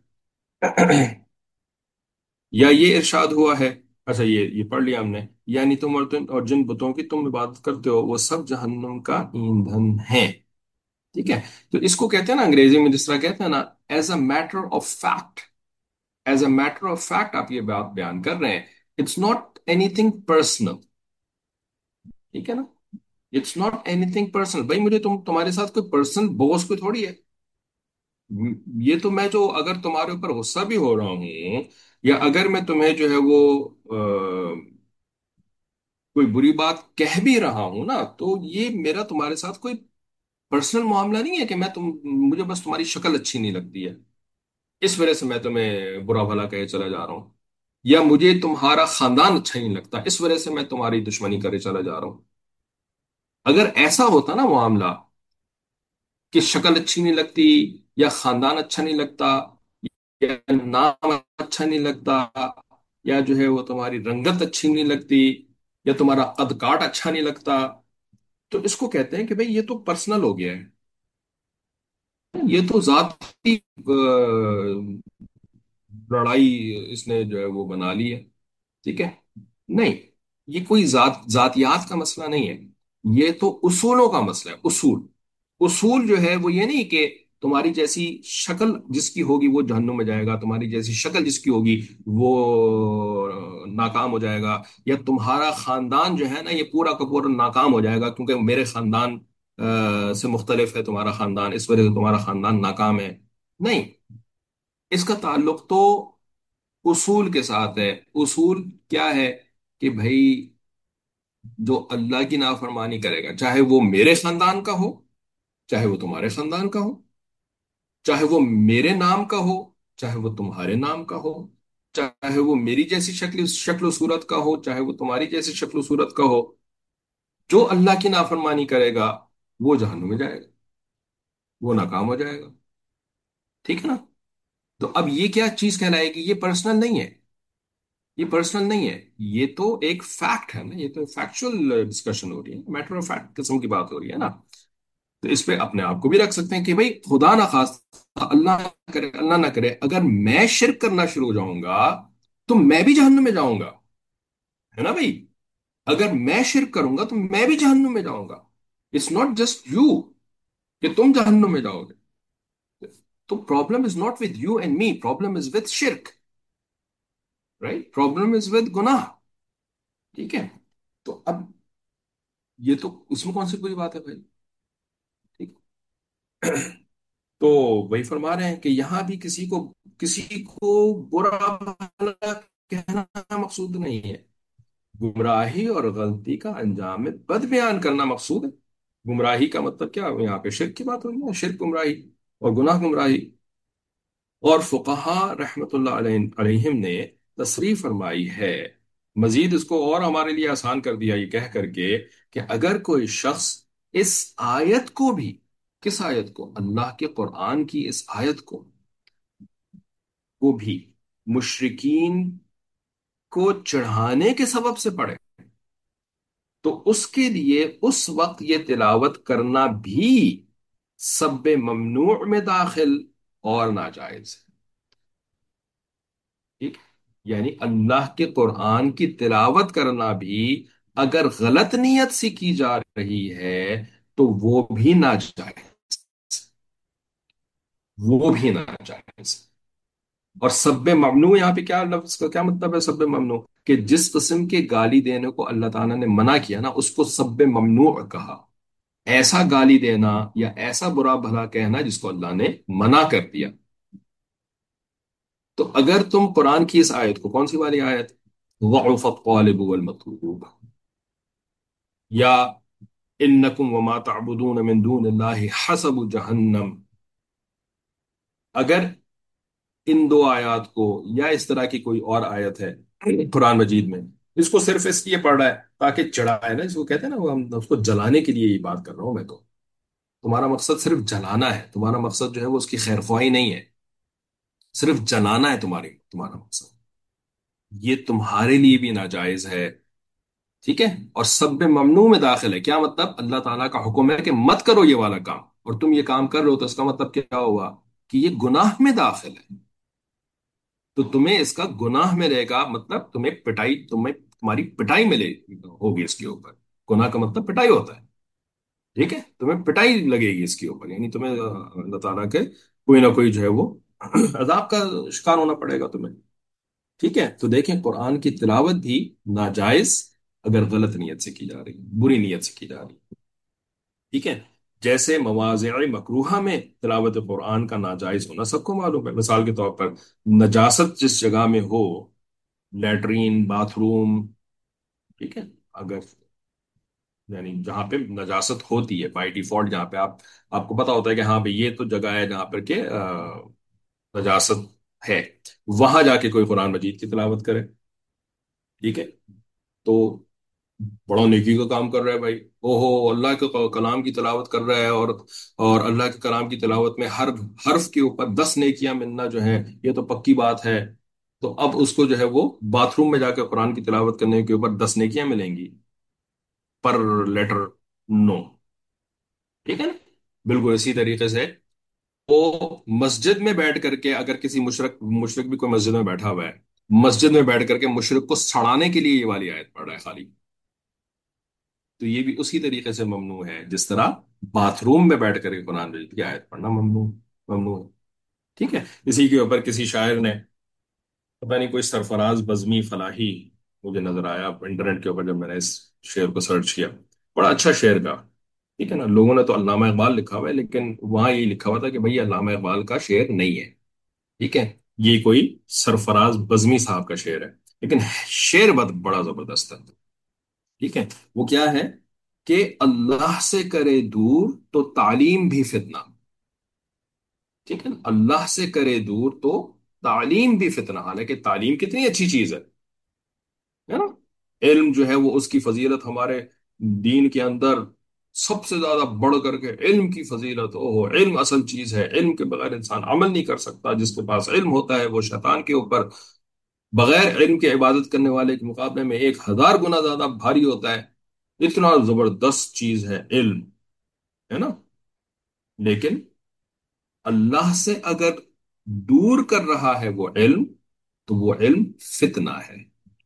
या ये इरशाद हुआ है, अच्छा ये ये पढ़ लिया हमने, यानी तुम और, तुम और जिन बुतों की तुम इबादत करते हो वो सब जहन्नुम का ईंधन है। ٹھیک ہے؟ تو اس کو کہتے ہیں نا انگریزی میں جس طرح کہتے ہیں نا، as a matter of fact, as a matter of fact آپ یہ بات بیان کر رہے ہیں، it's not anything personal. ٹھیک ہے نا؟ It's not anything personal. بھائی مجھے تم تمہارے ساتھ کوئی پرسنل بوس کوئی تھوڑی ہے. م- یہ تو میں جو اگر تمہارے اوپر غصہ بھی ہو رہا ہوں، یا اگر میں تمہیں جو ہے وہ آ، کوئی بری بات کہہ بھی رہا ہوں نا، تو یہ میرا تمہارے ساتھ کوئی پرسنل معاملہ نہیں ہے کہ میں تم مجھے بس تمہاری شکل اچھی نہیں لگتی ہے اس وجہ سے میں تمہیں برا بھلا کہے چلا جا رہا ہوں، یا مجھے تمہارا خاندان اچھا نہیں لگتا اس وجہ سے میں تمہاری دشمنی کرے چلا جا رہا ہوں. اگر ایسا ہوتا نا معاملہ کہ شکل اچھی نہیں لگتی، یا خاندان اچھا نہیں لگتا، یا نام اچھا نہیں لگتا، یا جو ہے وہ تمہاری رنگت اچھی نہیں لگتی، یا تمہارا قد کاٹ اچھا نہیں لگتا، تو اس کو کہتے ہیں کہ بھئی یہ تو پرسنل ہو گیا ہے. یہ تو ذاتی لڑائی اس نے جو ہے وہ بنا لی ہے. ٹھیک ہے؟ نہیں، یہ کوئی ذات ذاتیات کا مسئلہ نہیں ہے، یہ تو اصولوں کا مسئلہ ہے. اصول، اصول جو ہے وہ یہ نہیں کہ تمہاری جیسی شکل جس کی ہوگی وہ جہنم میں جائے گا، تمہاری جیسی شکل جس کی ہوگی وہ ناکام ہو جائے گا، یا تمہارا خاندان جو ہے نا یہ پورا کا پورا ناکام ہو جائے گا کیونکہ میرے خاندان آ، سے مختلف ہے تمہارا خاندان، اس وجہ سے تمہارا خاندان ناکام ہے. نہیں، اس کا تعلق تو اصول کے ساتھ ہے. اصول کیا ہے؟ کہ بھائی جو اللہ کی نافرمانی کرے گا، چاہے وہ میرے خاندان کا ہو، چاہے وہ تمہارے خاندان کا ہو، چاہے وہ میرے نام کا ہو، چاہے وہ تمہارے نام کا ہو، چاہے وہ میری جیسی شکل شکل و صورت کا ہو، چاہے وہ تمہاری جیسی شکل و صورت کا ہو، جو اللہ کی نافرمانی کرے گا وہ جہنم میں جائے گا، وہ ناکام ہو جائے گا. ٹھیک ہے نا؟ تو اب یہ کیا چیز کہلائے گی؟ یہ پرسنل نہیں ہے، یہ پرسنل نہیں ہے، یہ تو ایک فیکٹ ہے نا، یہ تو فیکچوئل ڈسکشن ہو رہی ہے، میٹر آف فیکٹ قسم کی بات ہو رہی ہے نا. تو اس پہ اپنے آپ کو بھی رکھ سکتے ہیں کہ بھئی خدا نہ خواستہ، اللہ نہ کرے، اللہ نہ کرے، اگر میں شرک کرنا شروع ہو جاؤں گا تو میں بھی جہنم میں جاؤں گا. ہے نا بھائی؟ اگر میں شرک کروں گا تو میں بھی جہنم میں جاؤں گا. اٹس ناٹ جسٹ یو کہ تم جہنم میں جاؤ گے. تو problem is not with you and me, problem is with شرک. رائٹ؟ پرابلم از ود گناہ. ٹھیک ہے؟ تو اب یہ تو اس میں کون سی بری بات ہے بھائی؟ ٹھیک. تو وہی فرما رہے ہیں کہ یہاں بھی کسی کو کسی کو برا بھلا کہنا مقصود نہیں ہے، گمراہی اور غلطی کا انجام بد بیان کرنا مقصود ہے. گمراہی کا مطلب کیا؟ یہاں پہ شرک کی بات ہو رہی ہے، شرک گمراہی، اور گناہ گمراہی. اور فقہا رحمت اللہ علیہ علیہم نے تصریح فرمائی ہے، مزید اس کو اور ہمارے لیے آسان کر دیا یہ کہہ کر کے کہ اگر کوئی شخص اس آیت کو بھی، کس آیت کو؟ اللہ کے قرآن کی اس آیت کو کو بھی مشرکین کو چڑھانے کے سبب سے پڑھے، تو اس کے لیے اس وقت یہ تلاوت کرنا بھی سب ممنوع میں داخل اور ناجائز ہے. ٹھیک؟ یعنی اللہ کے قرآن کی تلاوت کرنا بھی اگر غلط نیت سے کی جا رہی ہے تو وہ بھی ناجائز، وہ بھی ناجائز. اور سب ممنوع یہاں پہ کیا لفظ کا کیا مطلب ہے؟ سب ممنوع کہ جس قسم کے گالی دینے کو اللہ تعالیٰ نے منع کیا نا اس کو سب ممنوع کہا. ایسا گالی دینا یا ایسا برا بھلا کہنا جس کو اللہ نے منع کر دیا. تو اگر تم قرآن کی اس آیت کو، کون سی والی آیت؟ ضعف الطالب والمطلوب، یا انکم وما تعبدون من دون اللہ حسب جہنم، اگر ان دو آیات کو یا اس طرح کی کوئی اور آیت ہے قرآن مجید میں، اس کو صرف اس لیے پڑھ رہا ہے تاکہ چڑھائے نا، اس کو کہتے ہیں نا وہ، ہم اس کو جلانے کے لیے یہ بات کر رہا ہوں میں تو. تمہارا مقصد صرف جلانا ہے، تمہارا مقصد جو ہے وہ اس کی خیر خواہی نہیں ہے، صرف جلانا ہے تمہاری تمہارا مقصد، یہ تمہارے لیے بھی ناجائز ہے. ٹھیک ہے؟ اور سب ممنوع میں داخل ہے. کیا مطلب؟ اللہ تعالیٰ کا حکم ہے کہ مت کرو یہ والا کام، اور تم یہ کام کر رہے ہو، تو اس کا مطلب کیا ہوا؟ کہ یہ گناہ میں داخل ہے. تو تمہیں اس کا گناہ ملے گا، مطلب تمہیں پٹائی، تمہیں تمہاری پٹائی ملے ہوگی اس کے اوپر. گناہ کا مطلب پٹائی ہوتا ہے. ठीक है, तुम्हें पिटाई लगेगी इसके ऊपर, यानी तुम्हें अ, अल्लाह ताला के कोई ना कोई जो है वो अजाब का शिकार होना पड़ेगा तुम्हें। ठीक है, तो देखें कुरान की तिलावत भी नाजायज अगर गलत नीयत से की जा रही है, बुरी नीयत से की जा रही है। ठीक है, जैसे मवाज़िअ मकरूहा में तिलावत कुरान का नाजायज होना सबको मालूम है। मिसाल के तौर पर नजासत जिस जगह में हो, लेटरीन, बाथरूम, ठीक है, अगर यानी जहां पे नजासत होती है बाई डिफॉल्ट, जहां पे आप आपको पता होता है कि हाँ भाई ये तो जगह है जहां पर के अ, नजासत है, वहां जाके कोई कुरान मजीद की तिलावत करे। ठीक है, तो बड़ा नेकी का काम कर रहा है भाई। ओहो, अल्लाह के क- कलाम की तिलावत कर रहा है, और और अल्लाह के कलाम की तिलावत में हर हर्फ के ऊपर दस नेकियां मिलना जो है, ये तो पक्की बात है। तो अब उसको जो है वो बाथरूम में जाकर कुरान की तिलावत करने के ऊपर दस नेकियां मिलेंगी पर लेटर? नो। ठीक है ना, बिल्कुल इसी तरीके से वो मस्जिद में बैठ करके, अगर किसी मुशरक मुशरक भी कोई मस्जिद में बैठा हुआ है, मस्जिद में बैठ करके मुशरक को सड़ाने के लिए ये वाली आयत पढ़ रहा है खाली, तो ये भी उसी तरीके से ममनू है जिस तरह बाथरूम में बैठ करके कुरान मजीद की आयत पढ़ना ममनू ममनू है। ठीक है, इसी के ऊपर किसी शायर ने, पता नहीं कोई सरफराज बज़मी फलाही, मुझे नजर आया इंटरनेट के ऊपर जब मैंने इस शेर को सर्च किया, बड़ा अच्छा शेर का। ठीक है ना, लोगों ने तो अल्लामा इकबाल लिखा हुआ है, लेकिन वहां ये लिखा हुआ था कि भाई ये अल्लामा इकबाल का शेर नहीं है। ठीक है, ये कोई सरफराज बज़मी साहब का शेर है, लेकिन शेर बद बड़ा जबरदस्त है। ठीक है, वो क्या है कि अल्लाह से करे दूर तो तालीम भी फितना। ठीक है ना, अल्लाह से करे दूर तो तालीम भी फितना, हालांकि तालीम कितनी अच्छी चीज है है ना। इल्म जो है वो उसकी फजीलत हमारे दीन के अंदर सबसे ज्यादा बढ़ करके इल्म की फजीलत, ओहो इल्म असल चीज है, इल्म के बगैर इंसान अमल नहीं कर सकता। जिसके पास इल्म होता है वो शैतान के ऊपर बगैर इल्म के इबादत करने वाले के मुकाबले में एक हजार गुना ज्यादा भारी होता है। इतना जबरदस्त चीज है इल्म, है ना। लेकिन अल्लाह से अगर दूर कर रहा है वो इल्म, तो वो इल्म फितना है।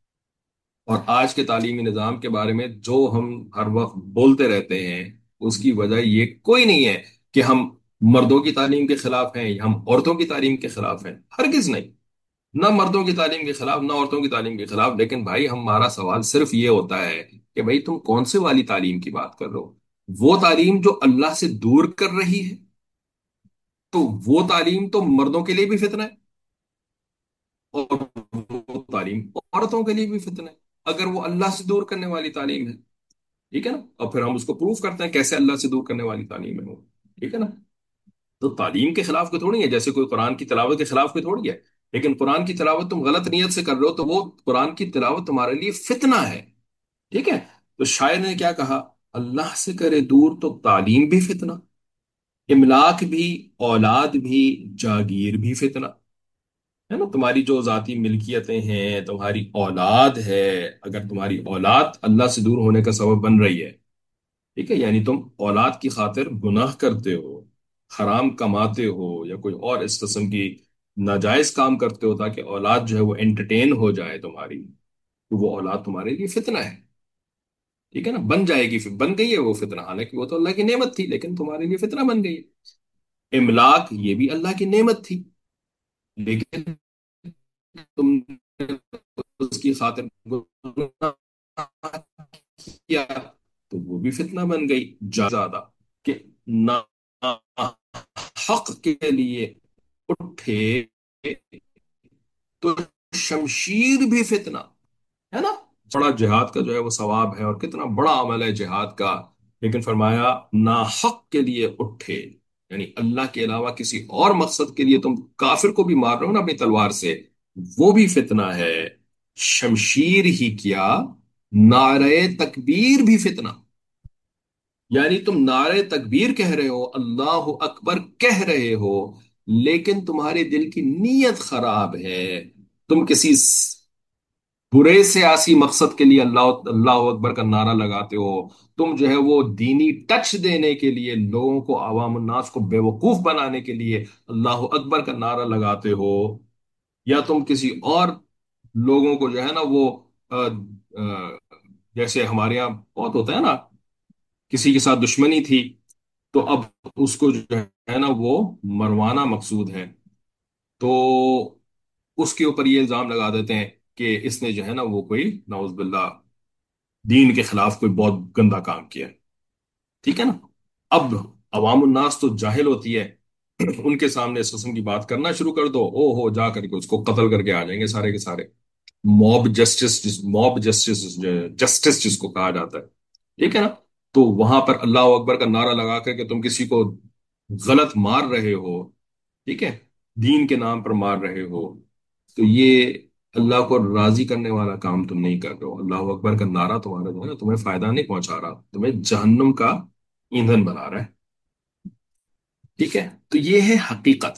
और आज के तालीमी निज़ाम के बारे में जो हम हर वक्त बोलते रहते हैं, उसकी वजह ये कोई नहीं है कि हम मर्दों की तालीम के खिलाफ हैं या हम औरतों की तालीम के खिलाफ हैं, हरगिज नहीं। ना मर्दों की तालीम के खिलाफ, ना औरतों की तालीम के खिलाफ, लेकिन भाई हमारा सवाल सिर्फ ये होता है कि भाई तुम कौन से वाली तालीम की बात कर रहे हो? वो तालीम जो अल्लाह से दूर कर रही है, तो वो तालीम तो मर्दों के लिए भी फितना है, और वो तालीम औरतों के लिए भी फितना है, अगर वो अल्लाह से दूर करने वाली तालीम है। ठीक है ना, और फिर हम उसको प्रूफ करते हैं कैसे अल्लाह से दूर करने वाली तालीम है वो। ठीक है ना, तो तालीम के खिलाफ कोई थोड़ी है, जैसे कोई कुरान की तिलावत के खिलाफ कोई थोड़ी है। लेकिन कुरान की तिलावत तुम गलत नियत से कर रहे हो, तो वो कुरान की तिलावत तुम्हारे लिए फितना है। ठीक है, तो शायर ने क्या कहा, अल्लाह से करे दूर तो तालीम भी फितना, इमलाक भी, औलाद भी, जागीर भी फितना। है ना, तुम्हारी जो जाती मिल्कियतें हैं, तुम्हारी औलाद है, अगर तुम्हारी औलाद अल्लाह से दूर होने का सबब बन रही है, ठीक है, यानी तुम औलाद की खातिर गुनाह करते हो, हराम कमाते हो, या कोई और इस किस्म की नाजायज काम करते हो ताकि औलाद जो है वो एंटरटेन हो जाए तुम्हारी, तो वो औलाद तुम्हारे लिए फितना है। ठीक है ना, बन जाएगी, फिर बन गई है वो फितना, हालांकि वो तो अल्लाह की नेमत थी, लेकिन तुम्हारे लिए फितना बन गई है। इमलाक ये भी अल्लाह की नेमत थी, लेकिन तुमने उसकी खातिर गुनाह किया, तो वो भी फितना बन गई ज्यादा, कि ना हक के लिए उठे तो शमशीर भी फितना, है ना। बड़ा जिहाद का जो है वो सवाब है, और कितना बड़ा अमल है जिहाद का, लेकिन फरमाया ना हक के लिए उठे, यानी अल्लाह के अलावा किसी और मकसद के लिए तुम काफिर को भी मार रहे हो ना अपनी तलवार से, वो भी फितना है। शमशीर ही क्या, नारे तकबीर भी फितना, यानी तुम नारे तकबीर कह रहे हो, अल्लाह अकबर कह रहे हो, लेकिन तुम्हारे दिल की नीयत खराब है। तुम किसी बुरे सियासी मकसद के लिए अल्लाह अल्लाह अकबर का नारा लगाते हो। तुम जो है वो दीनी टच देने के लिए, लोगों को, आवाम उन्नास को बेवकूफ बनाने के लिए अल्लाह अकबर का नारा लगाते हो। या तुम किसी और लोगों को जो है ना वो अ, अ, जैसे हमारे यहाँ बहुत होता है ना کسی کے ساتھ دشمنی تھی، تو اب اس کو جو ہے نا وہ مروانا مقصود ہے، تو اس کے اوپر یہ الزام لگا دیتے ہیں کہ اس نے جو ہے نا وہ کوئی نعوذ باللہ دین کے خلاف کوئی بہت گندا کام کیا ہے، ٹھیک ہے نا؟ اب عوام الناس تو جاہل ہوتی ہے، ان کے سامنے اس قسم کی بات کرنا شروع کر دو، او ہو جا کر کے اس کو قتل کر کے آ جائیں گے سارے کے سارے۔ موب جسٹس جس موب جسٹس جسٹس جس کو کہا جاتا ہے، ٹھیک ہے نا؟ تو وہاں پر اللہ اکبر کا نعرہ لگا کر کہ تم کسی کو غلط مار رہے ہو، ٹھیک ہے، دین کے نام پر مار رہے ہو، تو یہ اللہ کو راضی کرنے والا کام تم نہیں کر رہے ہو۔ اللہ اکبر کا نعرہ تمہارا جو ہے نا تمہیں فائدہ نہیں پہنچا رہا، تمہیں جہنم کا ایندھن بنا رہا ہے، ٹھیک ہے؟ تو یہ ہے حقیقت،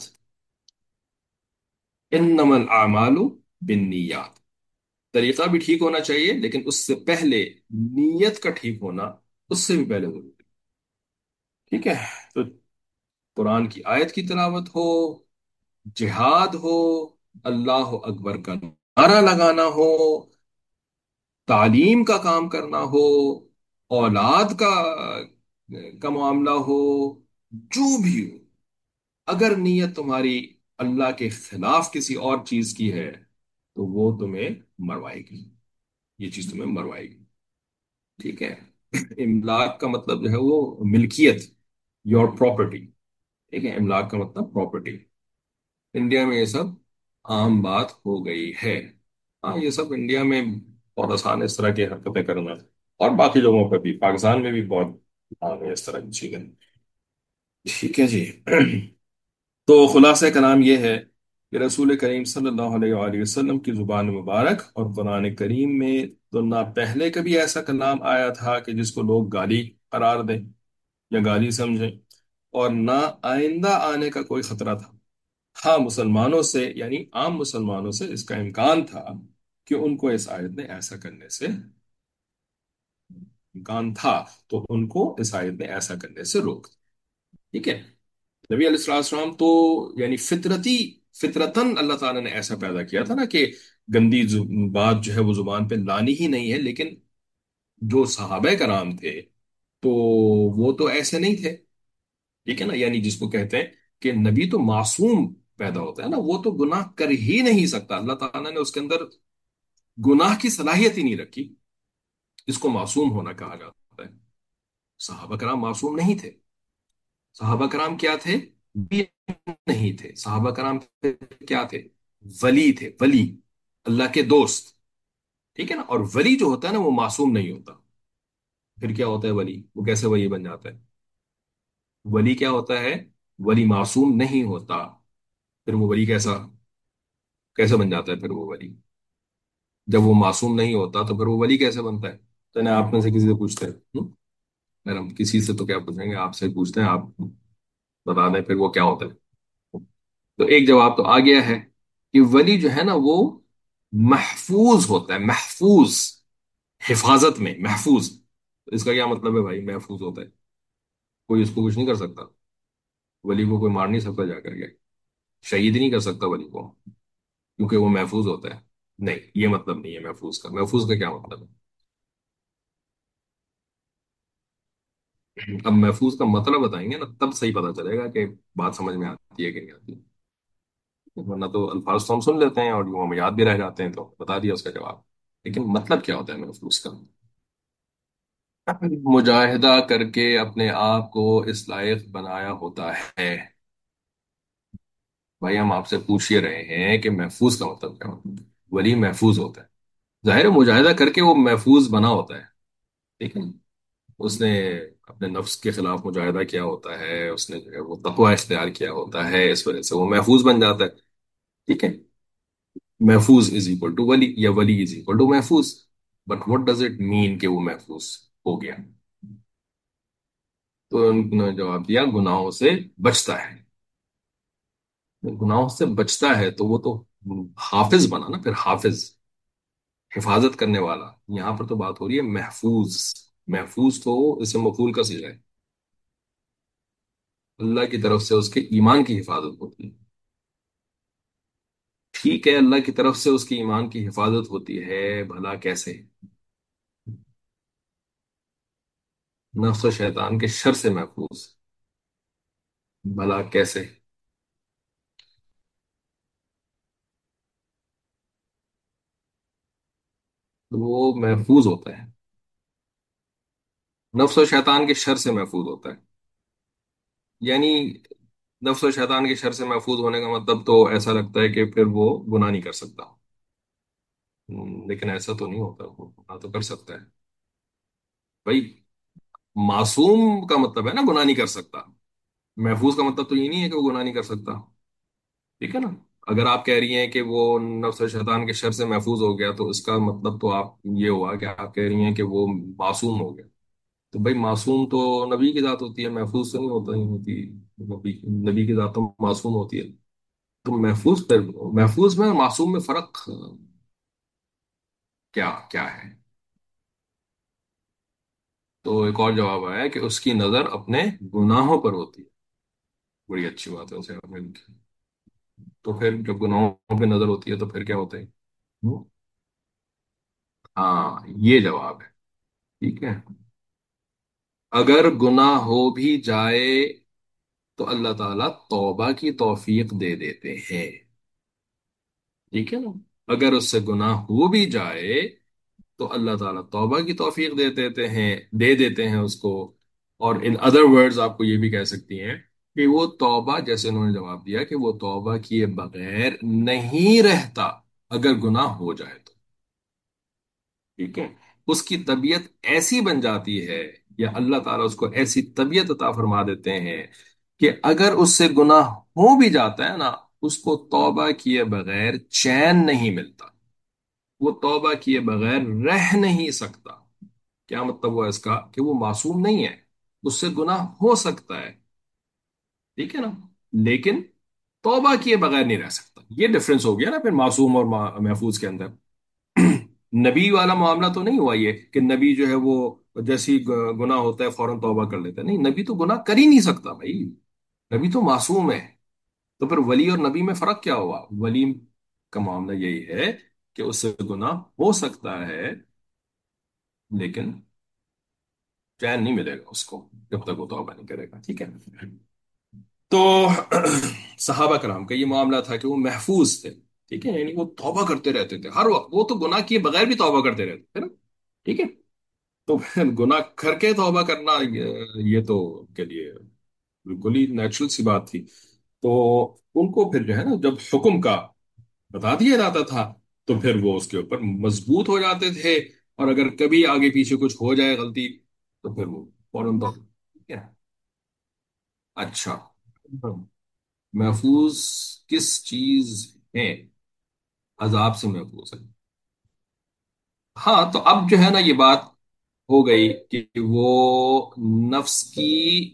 انما الاعمال بالنیات۔ طریقہ بھی ٹھیک ہونا چاہیے، لیکن اس سے پہلے نیت کا ٹھیک ہونا اس سے بھی پہلے ضروری ہے، ٹھیک ہے؟ تو قرآن کی آیت کی تلاوت ہو، جہاد ہو، اللہ اکبر کا نعرہ لگانا ہو، تعلیم کا کام کرنا ہو، اولاد کا کا معاملہ ہو، جو بھی ہو، اگر نیت تمہاری اللہ کے خلاف کسی اور چیز کی ہے تو وہ تمہیں مروائے گی، یہ چیز تمہیں مروائے گی، ٹھیک ہے؟ املاک کا مطلب جو ہے وہ ملکیت، یور پراپرٹی، ٹھیک ہے؟ املاک کا مطلب پراپرٹی۔ انڈیا میں یہ سب عام بات ہو گئی ہے، ہاں یہ سب انڈیا میں بہت آسان ہے اس طرح کی حرکتیں کرنا، اور باقی جگہوں پہ بھی، پاکستان میں بھی بہت عام ہے اس طرح کی چیزیں، ٹھیک ہے جی؟ تو خلاصہ کلام یہ ہے کہ رسول کریم صلی اللہ علیہ وآلہ وسلم کی زبان مبارک اور قرآن کریم میں تو نہ پہلے کبھی ایسا کلام آیا تھا کہ جس کو لوگ گالی قرار دیں یا گالی سمجھیں، اور نہ آئندہ آنے کا کوئی خطرہ تھا۔ ہاں مسلمانوں سے یعنی عام مسلمانوں سے اس کا امکان تھا کہ ان کو اس آیت نے ایسا کرنے سے امکان تھا، تو ان کو اس آیت نے ایسا کرنے سے روک دیا، ٹھیک ہے؟ نبی علیہ الصلوۃ والسلام تو یعنی فطرتی فطرتاً اللہ تعالیٰ نے ایسا پیدا کیا تھا نا کہ گندی زب- بات جو ہے وہ زبان پہ لانی ہی نہیں ہے، لیکن جو صحابہ کرام تھے تو وہ تو ایسے نہیں تھے، ٹھیک ہے نا؟ یعنی جس کو کہتے ہیں کہ نبی تو معصوم پیدا ہوتا ہے نا، وہ تو گناہ کر ہی نہیں سکتا، اللہ تعالیٰ نے اس کے اندر گناہ کی صلاحیت ہی نہیں رکھی، اس کو معصوم ہونا کہا جاتا ہے۔ صحابہ کرام معصوم نہیں تھے، صحابہ کرام کیا تھے؟ بھی نہیں تھے، صحابہ کرام کیا تھے؟ ولی تھے، ولی، اللہ کے دوست، ٹھیک ہے نا؟ اور ولی جو ہوتا ہے نا وہ معصوم نہیں ہوتا، پھر کیا ہوتا ہے ولی؟ وہ کیسے ولی بن جاتا ہے؟ ولی کیا ہوتا ہے؟ ولی معصوم نہیں ہوتا، پھر وہ ولی کیسا کیسے بن جاتا ہے پھر وہ ولی؟ جب وہ معصوم نہیں ہوتا تو پھر وہ ولی کیسے بنتا ہے؟ تو نا آپ میں سے کسی سے پوچھتے ہیں، ہم؟ اگر ہم کسی سے تو کیا پوچھیں گے، آپ سے پوچھتے ہیں، آپ بتا دیں پھر وہ کیا ہوتا ہے؟ تو ایک جواب تو آ گیا ہے کہ ولی جو ہے نا وہ محفوظ ہوتا ہے، محفوظ، حفاظت میں محفوظ۔ اس کا کیا مطلب ہے بھائی محفوظ ہوتا ہے؟ کوئی اس کو کچھ نہیں کر سکتا، ولی کو کوئی مار نہیں سکتا جا کر کے، شہید نہیں کر سکتا ولی کو، کیونکہ وہ محفوظ ہوتا ہے؟ نہیں، یہ مطلب نہیں ہے محفوظ کا۔ محفوظ کا کیا مطلب ہے؟ اب محفوظ کا مطلب بتائیں گے نا تب صحیح پتا چلے گا کہ بات سمجھ میں آتی ہے کہ نہیں آتی، ورنہ تو الفاظ تو ہم سن لیتے ہیں اور جو ہمیں یاد بھی رہ جاتے ہیں، تو بتا دیا اس کا جواب، لیکن مطلب کیا ہوتا ہے محفوظ کا؟ مجاہدہ کر کے اپنے آپ کو اس لائق بنایا ہوتا ہے۔ بھائی ہم آپ سے پوچھ ہی رہے ہیں کہ محفوظ کا مطلب کیا ہوتا ہے؟ ولی محفوظ ہوتا ہے، ظاہر ہے مجاہدہ کر کے وہ محفوظ بنا ہوتا ہے، ٹھیک ہے؟ اس نے اپنے نفس کے خلاف مجاہدہ کیا ہوتا ہے، اس نے جو ہے وہ تقوی اختیار کیا ہوتا ہے، اس وجہ سے وہ محفوظ بن جاتا ہے، ٹھیک ہے؟ محفوظ از اکول ٹو ولی، یا ولی از اکول ٹو محفوظ، but what does it mean کہ وہ محفوظ ہو گیا؟ تو انہوں نے جواب دیا گناہوں سے بچتا ہے، گناہوں سے بچتا ہے تو وہ تو حافظ بنا نا، پھر حافظ، حفاظت کرنے والا۔ یہاں پر تو بات ہو رہی ہے محفوظ، محفوظ تو اسم مفعول کا صیغہ ہے، اللہ کی طرف سے اس کے ایمان کی حفاظت ہوتی ہے، ٹھیک ہے؟ اللہ کی طرف سے اس کی ایمان کی حفاظت ہوتی ہے، بھلا کیسے؟ नफ्स और शैतान के शर से महफूज। भला कैसे? तो वो महफूज होता है, नफ्स और शैतान के शर से महफूज होता है। यानी नफ्स और शैतान के शर से महफूज होने का मतलब तो ऐसा लगता है कि फिर वो गुनाह नहीं कर सकता। हम्म, लेकिन ऐसा तो नहीं होता, वो गुनाह तो कर सकता है भाई। मासूम का मतलब है ना गुनाह नहीं कर सकता। महफूज का मतलब तो ये नहीं है कि वो गुनाह नहीं कर सकता। ठीक है ना? अगर आप कह रही हैं कि वो नफ्स और शैतान के शर से महफूज हो गया, तो इसका मतलब तो आप ये हुआ कि आप कह रही हैं कि वो मासूम हो गया। तो भाई मासूम तो नबी की जात होती है, महफूज तो नहीं होता, नहीं होती। नबी नबी की जात तो मासूम होती है। तो महफूज पर, महफूज में और मासूम में फर्क क्या क्या है? तो एक और जवाब आया है कि उसकी नजर अपने गुनाहों पर होती है। बड़ी अच्छी बात है, उसे आपने लिखी। तो फिर जब गुनाहों पे नजर होती है तो फिर क्या होता है? हम्म? हाँ, ये जवाब है। ठीक है। अगर गुनाह हो भी जाए तो अल्लाह ताला तौबा की तौफीक दे देते हैं। ठीक है ना? अगर उससे गुनाह हो भी जाए तो अल्लाह ताला तौबा की तौफीक दे देते हैं, दे देते हैं उसको। और इन अदर वर्ड्स आपको ये भी कह सकती हैं कि वो तौबा, जैसे उन्होंने जवाब दिया कि वो तौबा किए बगैर नहीं रहता अगर गुनाह हो जाए तो। ठीक है। उसकी तबीयत ऐसी बन जाती है, या अल्लाह ताला उसको ऐसी तबीयत अता फरमा देते हैं कि अगर उससे गुनाह हो भी जाता है ना, उसको तौबा किए बगैर चैन नहीं मिलता। वो तौबा किए बगैर रह नहीं सकता। क्या मतलब हुआ इसका? कि वो मासूम नहीं है, उससे गुनाह हो सकता है। ठीक है ना? लेकिन तौबा किए बगैर नहीं रह सकता। ये डिफरेंस हो गया ना फिर मासूम और मा- महफूज के अंदर। नबी वाला मामला तो नहीं हुआ ये कि नबी जो है वो जैसे ही ग- गुनाह होता है फौरन तौबा कर लेता है। नहीं, नबी तो गुनाह कर ही नहीं सकता भाई। नबी तो मासूम है। तो फिर वली और नबी में फर्क क्या हुआ? वली का मामला यही है कि उससे गुनाह हो सकता है, लेकिन चैन नहीं मिलेगा उसको जब तक वो तौबा नहीं करेगा। ठीक है। तो सहाबा कराम का ये मामला था कि वो महफूज थे। ठीक है, यानी वो तौबा करते रहते थे हर वक्त। वो तो गुनाह किए बगैर भी तौबा करते रहते थे ना। ठीक है। तो फिर गुनाह करके तौबा करना, ये, ये तो उनके लिए बिल्कुल ही नेचुरल सी बात थी। तो उनको फिर जो है ना, जब हुक्म का बता दिया जाता था तो फिर वो उसके ऊपर मजबूत हो जाते थे। और अगर कभी आगे पीछे कुछ हो जाए गलती, तो फिर वो फौरन तो। ठीक है। अच्छा। महफूज किस चीज है? अजाब से महफूज है। हाँ, तो अब जो है ना ये बात हो गई कि वो नफ्स की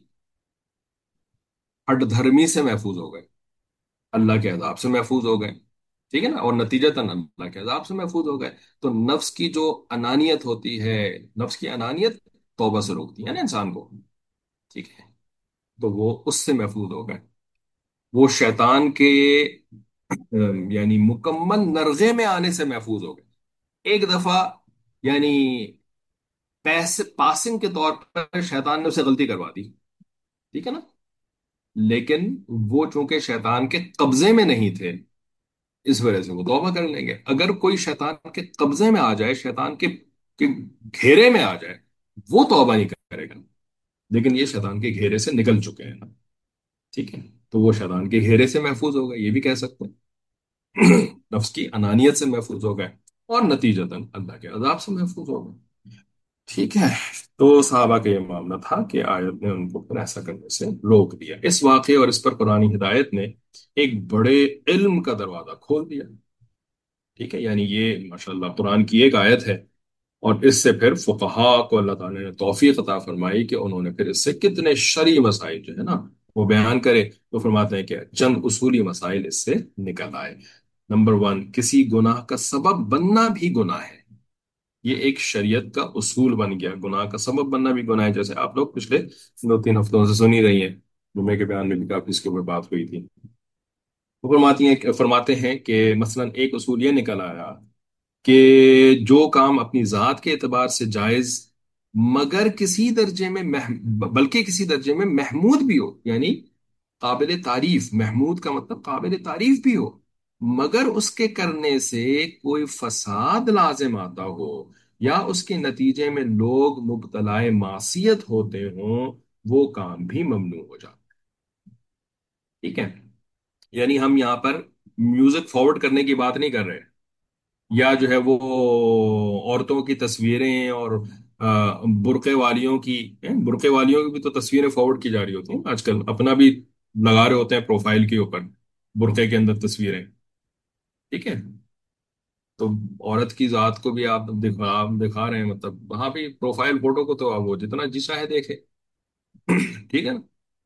हठधर्मी से महफूज हो गए, अल्लाह के अजाब से महफूज हो गए। ठीक है ना? और नतीजतन अल्लाह के अजाब से महफूज हो गए। तो नफ्स की जो अनानियत होती है, नफ्स की अनानियत तौबा से रोकती है ना इंसान को। ठीक है। तो वो उससे महफूज हो गए। वो शैतान के अम, यानी मुकम्मल नरगे में आने से महफूज हो गए। एक दफा, यानी पैसे पासिंग के तौर पर शैतान ने उसे गलती करवा दी। ठीक है ना? लेकिन वो चूंकि शैतान के कब्जे में नहीं थे, इस वजह से वो तौबा कर लेंगे। अगर कोई शैतान के कब्जे में आ जाए, शैतान के, के घेरे में आ जाए, वो तौबा नहीं करेगा। लेकिन ये शैतान के घेरे से निकल चुके हैं ना। ठीक है। तो वो शैतान के घेरे से महफूज हो गए, ये भी कह सकते हैं। नफ्स की अनानियत से महफूज हो गए, और नतीजतन अल्लाह के अजाब से महफूज हो गए। ठीक है। तो साहबा का ये मामला था कि आयत ने उनको फिर ऐसा करने से रोक दिया। इस वाक़े और इस पर कुरानी हिदायत ने एक बड़े इल्म का दरवाजा खोल दिया। ठीक है, यानी ये माशाल्लाह कुरान की एक आयत है। और इससे फिर फुकहा को अल्लाह ताला ने तौफीक अता फरमाई कि उन्होंने फिर इससे कितने शरई मसाइल जो है ना वो बयान करे। तो फरमाते हैं कि चंद उसूली मसाइल इससे निकल आए। नंबर वन, किसी गुनाह का सबब बनना भी गुनाह है। ये एक शरीयत का उसूल बन गया, गुनाह का सबब बनना भी गुनाह है। जैसे आप लोग पिछले दो तीन हफ्तों से सुन ही रही हैं, जुम्मे के बयान में भी काफी इसके ऊपर बात हुई थी। वो फरमाती हैं फरमाते हैं कि मसलन एक उसूल ये निकल आया कि जो काम अपनी जात के एतबार से जायज مگر کسی درجے میں مح... بلکہ کسی درجے میں محمود بھی ہو، یعنی قابل تعریف، محمود کا مطلب قابل تعریف بھی ہو، مگر اس کے کرنے سے کوئی فساد لازم آتا ہو یا اس کے نتیجے میں لوگ مبتلا معصیت ہوتے ہوں، وہ کام بھی ممنوع ہو جاتا ہے۔ ٹھیک ہے؟ یعنی ہم یہاں پر میوزک فارورڈ کرنے کی بات نہیں کر رہے، یا جو ہے وہ عورتوں کی تصویریں اور آ، برقعے والیوں کی، برقعے والیوں کی بھی تو تصویریں فارورڈ کی جا رہی ہوتی ہیں آج کل، اپنا بھی لگا رہے ہوتے ہیں پروفائل کے اوپر برقعے کے اندر تصویریں۔ ٹھیک ہے؟ تو عورت کی ذات کو بھی آپ دکھا دکھا رہے ہیں، مطلب وہاں بھی پروفائل فوٹو کو تو آپ وہ جتنا جی چاہے دیکھے۔ ٹھیک ہے نا؟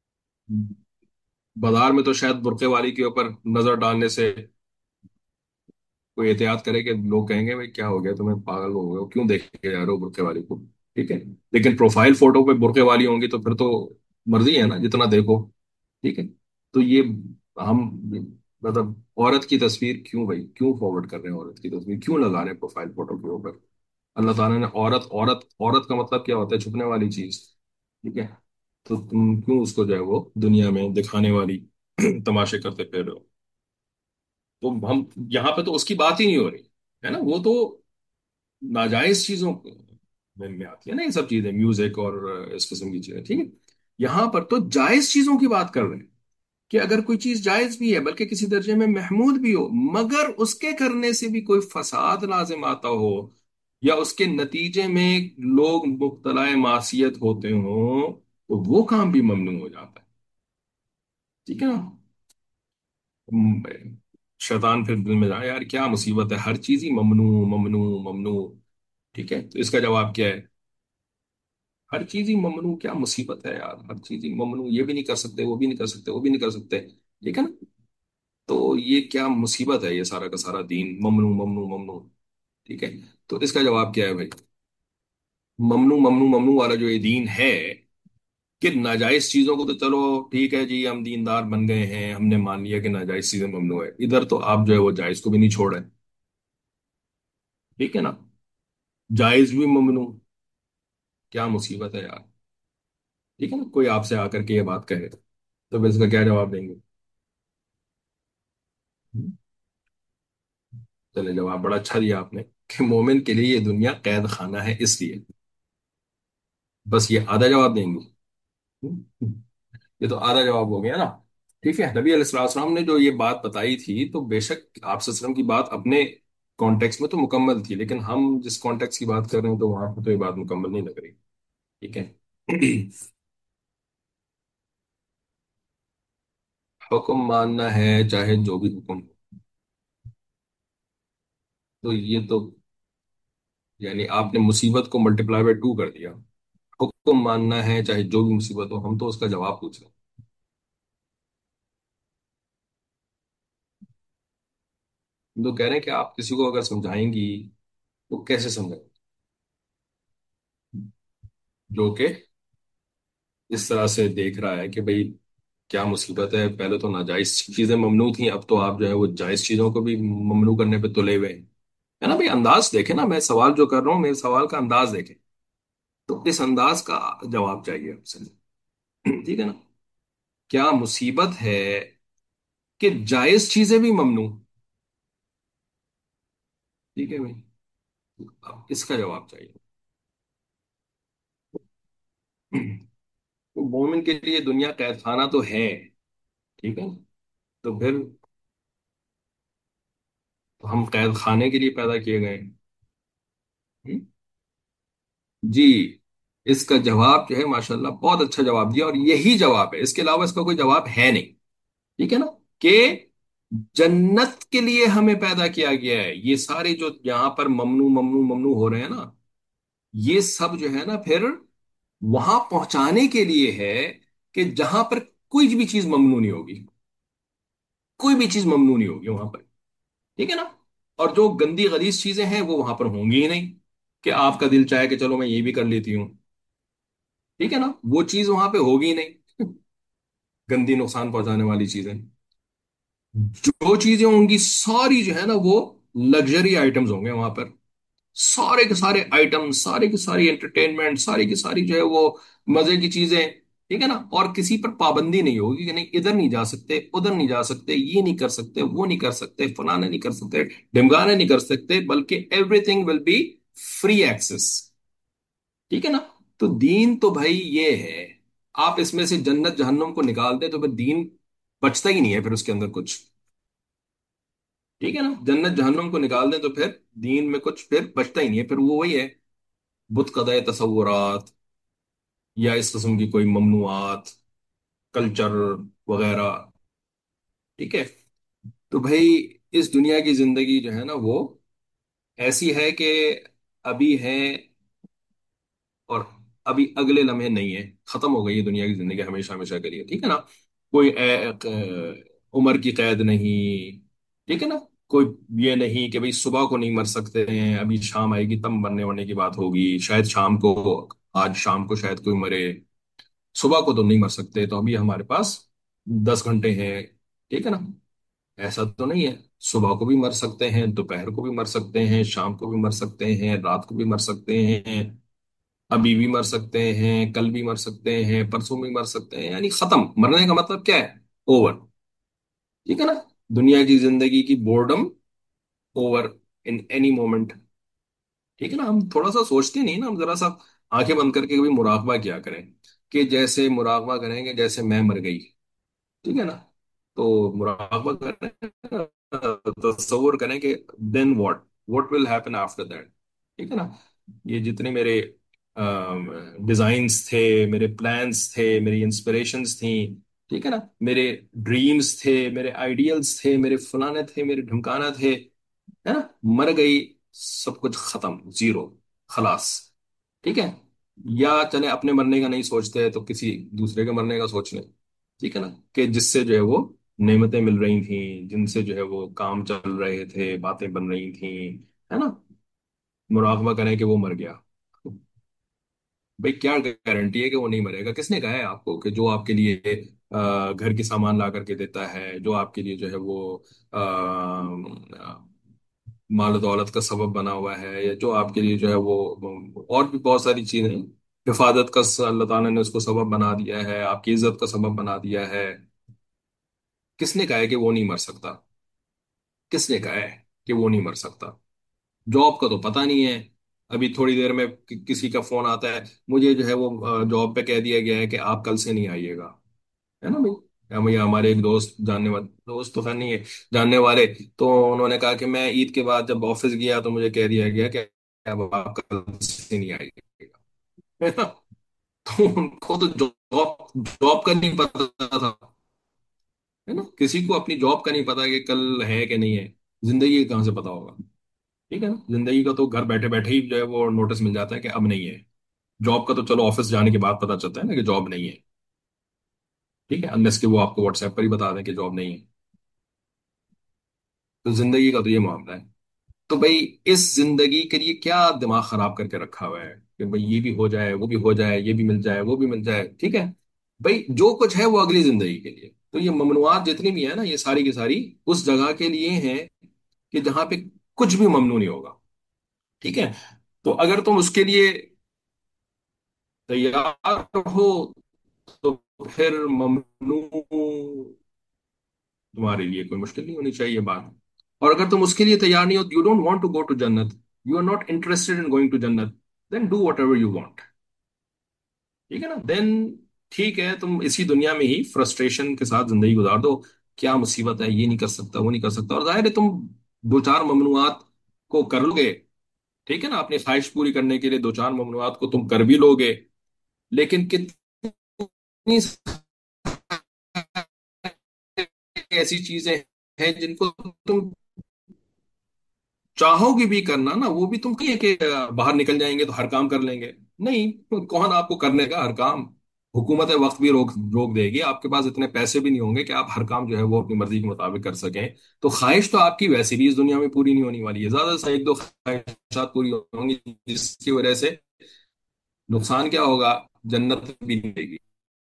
بازار میں تو شاید برقعے والی کے اوپر نظر ڈالنے سے کوئی احتیاط کرے کہ لوگ کہیں گے بھائی کیا ہو گیا تمہیں، پاگل ہو گئے ہو، کیوں دیکھے جا رہے ہو برقعے والی کو؟ ٹھیک ہے، لیکن پروفائل فوٹو پہ برقعے والی ہوں گی تو پھر تو مرضی ہے نا جتنا دیکھو۔ ٹھیک ہے؟ تو یہ ہم مطلب عورت کی تصویر کیوں بھائی کیوں فارورڈ کر رہے ہیں، عورت کی تصویر کیوں لگا رہے ہیں پروفائل فوٹو کے اوپر؟ اللہ تعالیٰ نے عورت عورت عورت کا مطلب کیا ہوتا ہے؟ چھپنے والی چیز۔ ٹھیک ہے؟ تو تم کیوں اس کو جو ہے وہ دنیا میں دکھانے والی تماشے کرتے پھر رہے ہو؟ تو ہم یہاں پہ تو اس کی بات ہی نہیں ہو رہی ہے نا، وہ تو ناجائز چیزوں میں میں آتی ہے نا یہ سب چیزیں، میوزک اور اس قسم کی چیزیں۔ ٹھیک ہے؟ یہاں پر تو جائز چیزوں کی بات کر رہے ہیں کہ اگر کوئی چیز جائز بھی ہے بلکہ کسی درجے میں محمود بھی ہو، مگر اس کے کرنے سے بھی کوئی فساد لازم آتا ہو یا اس کے نتیجے میں لوگ مبتلا معصیت ہوتے ہوں، تو وہ کام بھی ممنوع ہو جاتا ہے۔ ٹھیک ہے نا؟ م- شیطان پھر دل میں جائے یار کیا مصیبت ہے، ہر چیز ہی ممنوع ممنوع ممنوع۔ ٹھیک ہے؟ تو اس کا جواب کیا ہے؟ ہر چیز ہی ممنوع، کیا مصیبت ہے یار، ہر چیز ہی ممنوع، یہ بھی نہیں کر سکتے، وہ بھی نہیں کر سکتے، وہ بھی نہیں کر سکتے۔ ٹھیک ہے نا؟ تو یہ کیا مصیبت ہے، یہ سارا کا سارا دین ممنوع ممنوع ممنوع۔ ٹھیک ہے؟ تو اس کا جواب کیا ہے بھائی؟ ممنوع ممنوع ممنوع والا جو یہ دین ہے، کہ ناجائز چیزوں کو تو چلو ٹھیک ہے جی، ہم دیندار بن گئے ہیں، ہم نے مان لیا کہ ناجائز چیزیں ممنوع ہے، ادھر تو آپ جو ہے وہ جائز کو بھی نہیں چھوڑ رہے۔ ٹھیک ہے نا؟ جائز بھی ممنوع، کیا مصیبت ہے یار۔ ٹھیک ہے نا؟ کوئی آپ سے آ کر کے یہ بات کہے تو پھر اس کا کیا جواب دیں گے؟ چلے، جواب بڑا اچھا دیا آپ نے کہ مومن کے لیے یہ دنیا قید خانہ ہے اس لیے، بس یہ آدھا جواب دیں گے؟ یہ تو آدھا جواب ہو گیا نا۔ ٹھیک ہے، نبی علیہ السلام السلام نے جو یہ بات بتائی تھی تو بے شک آپ صلی اللہ علیہ وسلم کی بات اپنے کانٹیکس میں تو مکمل تھی، لیکن ہم جس کانٹیکس کی بات کر رہے ہیں تو وہاں پہ تو یہ بات مکمل نہیں لگ رہی۔ ٹھیک ہے؟ حکم ماننا ہے چاہے جو بھی حکم ہو، تو یہ تو یعنی آپ نے مصیبت کو ملٹیپلائی بائی ٹو کر دیا۔ حکم ماننا ہے چاہے جو بھی مصیبت ہو، ہم تو اس کا جواب پوچھ رہے ہیں۔ ہم تو کہہ رہے ہیں کہ آپ کسی کو اگر سمجھائیں گی تو کیسے سمجھائیں؟ جو کہ اس طرح سے دیکھ رہا ہے کہ بھئی کیا مصیبت ہے، پہلے تو ناجائز چیزیں ممنوع تھیں، اب تو آپ جو ہے وہ جائز چیزوں کو بھی ممنوع کرنے پہ تلے ہوئے ہیں۔ ہے نا بھئی؟ انداز دیکھیں نا، میں سوال جو کر رہا ہوں میرے سوال کا انداز دیکھیں، تو اس انداز کا جواب چاہیے آپ سے۔ ٹھیک ہے نا؟ کیا مصیبت ہے کہ جائز چیزیں بھی ممنوع؟ ٹھیک ہے بھائی؟ اب اس کا جواب چاہیے۔ تو مومن کے لیے دنیا قید خانہ تو ہے، ٹھیک ہے نا؟ تو پھر تو ہم قید خانے کے لیے پیدا کیے گئے ہیں۔ جی، اس کا جواب جو ہے ماشاءاللہ بہت اچھا جواب دیا، اور یہی جواب ہے، اس کے علاوہ اس کا کوئی جواب ہے نہیں۔ ٹھیک ہے نا؟ کہ جنت کے لیے ہمیں پیدا کیا گیا ہے، یہ سارے جو یہاں پر ممنوع ممنوع ممنوع ہو رہے ہیں نا، یہ سب جو ہے نا پھر وہاں پہنچانے کے لیے ہے کہ جہاں پر کوئی بھی چیز ممنوع نہیں ہوگی، کوئی بھی چیز ممنوع نہیں ہوگی وہاں پر۔ ٹھیک ہے نا؟ اور جو گندی غلیظ چیزیں ہیں وہ وہاں پر ہوں گی ہی نہیں، کہ آپ کا دل چاہے کہ چلو میں یہ بھی کر لیتی ہوں۔ ٹھیک ہے نا؟ وہ چیز وہاں پہ ہوگی ہی نہیں، گندی نقصان پہنچانے والی چیزیں۔ جو چیزیں ہوں گی ساری جو ہے نا وہ لگژری آئٹمز ہوں گے وہاں پر، सारे के सारे आइटम, सारे की सारी एंटरटेनमेंट, सारी की सारी जो है वो मजे की चीजें, ठीक है ना। और किसी पर पाबंदी नहीं होगी कि नहीं इधर नहीं जा सकते, उधर नहीं जा सकते, ये नहीं कर सकते, वो नहीं कर सकते, फलाने नहीं कर सकते, ढिमकाने नहीं कर सकते, बल्कि everything will be free access. ठीक है ना। तो दीन तो भाई ये है, आप इसमें से जन्नत जहन्नुम को निकाल दे तो फिर दीन बचता ही नहीं है फिर उसके अंदर कुछ। ठीक है ना, जन्नत जहन्नुम को निकाल दें तो फिर दीन में कुछ फिर बचता ही नहीं है, फिर वो वही है, बुत कदय तसव्वुरात, या इस किस्म की कोई ममनुआत, कल्चर वगैरह। ठीक है। तो भाई इस दुनिया की जिंदगी जो है ना वो ऐसी है कि अभी है, और अभी अगले लम्हे नहीं है, खत्म हो गई है दुनिया की जिंदगी हमेशा हमेशा के लिए। ठीक है ना। कोई ए, क- उम्र की कैद नहीं। ठीक है ना। कोई ये नहीं कि भाई सुबह को नहीं मर सकते हैं, अभी शाम आएगी तब मरने वरने की बात होगी, शायद शाम को, आज शाम को शायद कोई मरे, सुबह को तो नहीं मर सकते, तो अभी हमारे पास दस घंटे हैं। ठीक है ना। ऐसा तो नहीं है, सुबह को भी मर सकते हैं, दोपहर को भी मर सकते हैं, शाम को भी मर सकते हैं, रात को भी मर सकते हैं, अभी भी मर सकते हैं, कल भी मर सकते हैं, परसों भी मर सकते हैं, यानी खत्म। मरने का मतलब क्या है? ओवर। ठीक है ना। दुनिया की जिंदगी की boredom over in any moment. ठीक है ना। हम थोड़ा सा सोचते नहीं ना, हम जरा सा आंखें बंद करके कभी मुराकबा किया करें, कि जैसे मुराकबा करेंगे जैसे मैं मर गई। ठीक है ना। तो मुराकबा करें, तसव्वुर करें कि then what, what will happen after that. ठीक है ना। ये जितने मेरे डिजाइन्स थे, मेरे प्लान्स थे, मेरी इंस्पिरेशंस थी, ठीक है ना, मेरे ड्रीम्स थे, मेरे आइडियल्स थे, मेरे फलाने थे, मेरे ढमकाना थे, है ना, मर गई, सब कुछ खत्म, जीरो, खलास। ठीक है। या चले अपने मरने का नहीं सोचते तो किसी दूसरे के मरने का सोच लें। ठीक है ना, कि जिससे जो है वो नेमतें मिल रही थी, जिनसे जो है वो काम चल रहे थे, बातें बन रही थी, है ना, मुराकबा करें कि वो मर गया। भाई क्या गारंटी है कि वो नहीं मरेगा? किसने कहा है आपको कि जो आपके लिए अ, घर की सामान ला करके देता है, जो आपके लिए जो है वो अ, माल दौलत का सबब बना हुआ है, या जो आपके लिए जो है वो और भी बहुत सारी चीजें, हिफाजत का स- अल्लाह ताला ने उसको सबब बना दिया है, आपकी इज्जत का सबब बना दिया है, किसने कहा है कि वो नहीं मर सकता? किसने कहा है कि वो नहीं मर सकता? जॉब का तो पता नहीं है, अभी थोड़ी देर में कि, किसी का फोन आता है, मुझे जो है वो जॉब पे कह दिया गया है कि आप कल से नहीं आइएगा। है ना भाई? या भैया हमारे एक दोस्त जानने वाले, दोस्त तो खैर नहीं है, जानने वाले, तो उन्होंने कहा कि मैं ईद के बाद जब ऑफिस गया तो मुझे कह दिया गया कि अब आप कल से नहीं आइएगा। है ना। तो उनको तो जॉब जॉब का नहीं पता था। है ना, किसी को अपनी जॉब का नहीं पता कि कल है कि नहीं है, जिंदगी का कहाँ से पता होगा? ठीक है ना। जिंदगी का तो घर बैठे बैठे ही जो है वो नोटिस मिल जाता है कि अब नहीं है। जॉब का तो चलो ऑफिस जाने के बाद पता चलता है ना कि जॉब नहीं है। ठीक है, अनलेस कि वो आपको व्हाट्सएप पर ही बता दें कि जॉब नहीं है। तो जिंदगी का तो ये मामला है। तो भाई इस जिंदगी के लिए क्या दिमाग खराब करके रखा हुआ है कि भाई ये भी हो जाए, वो भी हो जाए, ये भी मिल जाए, वो भी मिल जाए। ठीक है। भाई जो कुछ है वो अगली जिंदगी के लिए, तो ये ममनुआत जितनी भी है ना, ये सारी की सारी उस जगह के लिए हैं कि जहां पे कुछ भी ममनू नहीं होगा। ठीक है। तो अगर तुम उसके लिए तैयार हो तो फिर ममनू तुम्हारे लिए कोई मुश्किल नहीं होनी चाहिए बात। और अगर तुम उसके लिए तैयार नहीं हो, you don't want to go to जन्नत, you are not interested in going to जन्नत, then do whatever you want. ठीक है ना। देन ठीक है, तुम इसी दुनिया में ही फ्रस्ट्रेशन के साथ जिंदगी गुजार दो, क्या मुसीबत है, ये नहीं कर सकता, वो नहीं कर सकता, और जाहिर है तुम दो चार ममनुआत को कर लोगे। ठीक है ना, अपनी ख्वाहिश पूरी करने के लिए दो चार ममनुआत को तुम कर भी लोगे, लेकिन कितनी ऐसी चीजें हैं जिनको तुम चाहोगे भी करना ना, वो भी तुम कहिए कि अ, बाहर निकल जाएंगे तो हर काम कर लेंगे। नहीं, तो कौन आपको करने का हर काम? हुकूमत वक्त भी रोक रोक देगी, आपके पास इतने पैसे भी नहीं होंगे कि आप हर काम जो है वो अपनी मर्जी के मुताबिक कर सकें। तो ख्वाहिश तो आपकी वैसे भी इस दुनिया में पूरी नहीं होने वाली है, ज्यादा से एक दो ख्वाहिशात पूरी होंगी, जिसकी वजह से नुकसान क्या होगा? जन्नत भी नहीं देगी।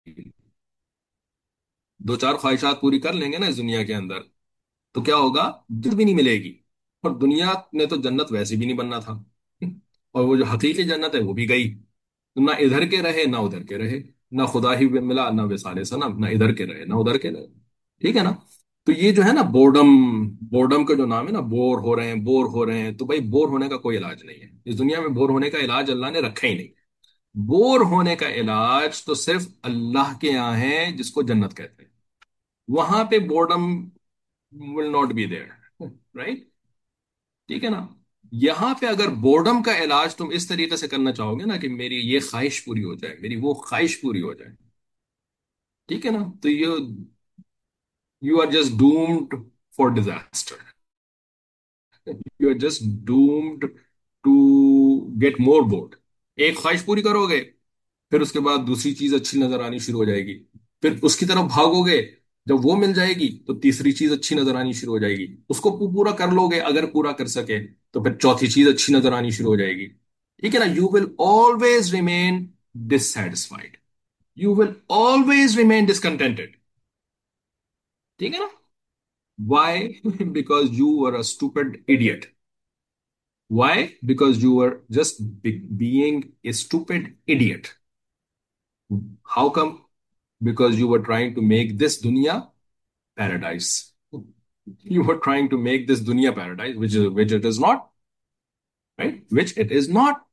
दो चार ख्वाहिशात पूरी कर लेंगे ना इस दुनिया के अंदर, तो क्या होगा? जन्नत भी नहीं मिलेगी, और दुनिया ने तो जन्नत वैसे भी नहीं बनना था। और वो जो हकीकी जन्नत है वो भी गई। तो ना इधर के रहे ना उधर के रहे, ना खुदा ही मिला ना विसाले सनम, ना इधर के रहे ना उधर के रहे। ठीक है ना। तो ये जो है ना बोर्डम, बोर्डम का जो नाम है ना, बोर हो रहे हैं बोर हो रहे हैं, तो भाई बोर होने का कोई इलाज नहीं है इस दुनिया में। बोर होने का इलाज अल्लाह ने रखा ही नहीं। बोर होने का इलाज तो सिर्फ अल्लाह के यहाँ है, जिसको जन्नत कहते हैं। वहां पे boredom will not be there, right. ठीक है ना। यहां पे अगर बोर्डम का इलाज तुम इस तरीके से करना चाहोगे ना कि मेरी ये ख्वाहिश पूरी हो जाए, मेरी वो ख्वाहिश पूरी हो जाए, ठीक है ना, तो you you are just doomed for disaster. You are just doomed to get more bored. एक ख्वाहिश पूरी करोगे, फिर उसके बाद दूसरी चीज अच्छी नजर आनी शुरू हो जाएगी, फिर उसकी तरफ भागोगे, जब वो मिल जाएगी तो तीसरी चीज अच्छी नजर आनी शुरू हो जाएगी, उसको पू- पूरा कर लोगे, अगर पूरा कर सके तो फिर चौथी चीज अच्छी नजर आनी शुरू हो जाएगी। ठीक है ना। You will always remain dissatisfied, you will always remain discontented. ठीक है ना। Why? Because you are a stupid idiot. Why? Because you were just be- being a stupid idiot. How come? Because you were trying to make this dunya paradise. You were trying to make this dunya paradise, which is which it is not, right? Which it is not.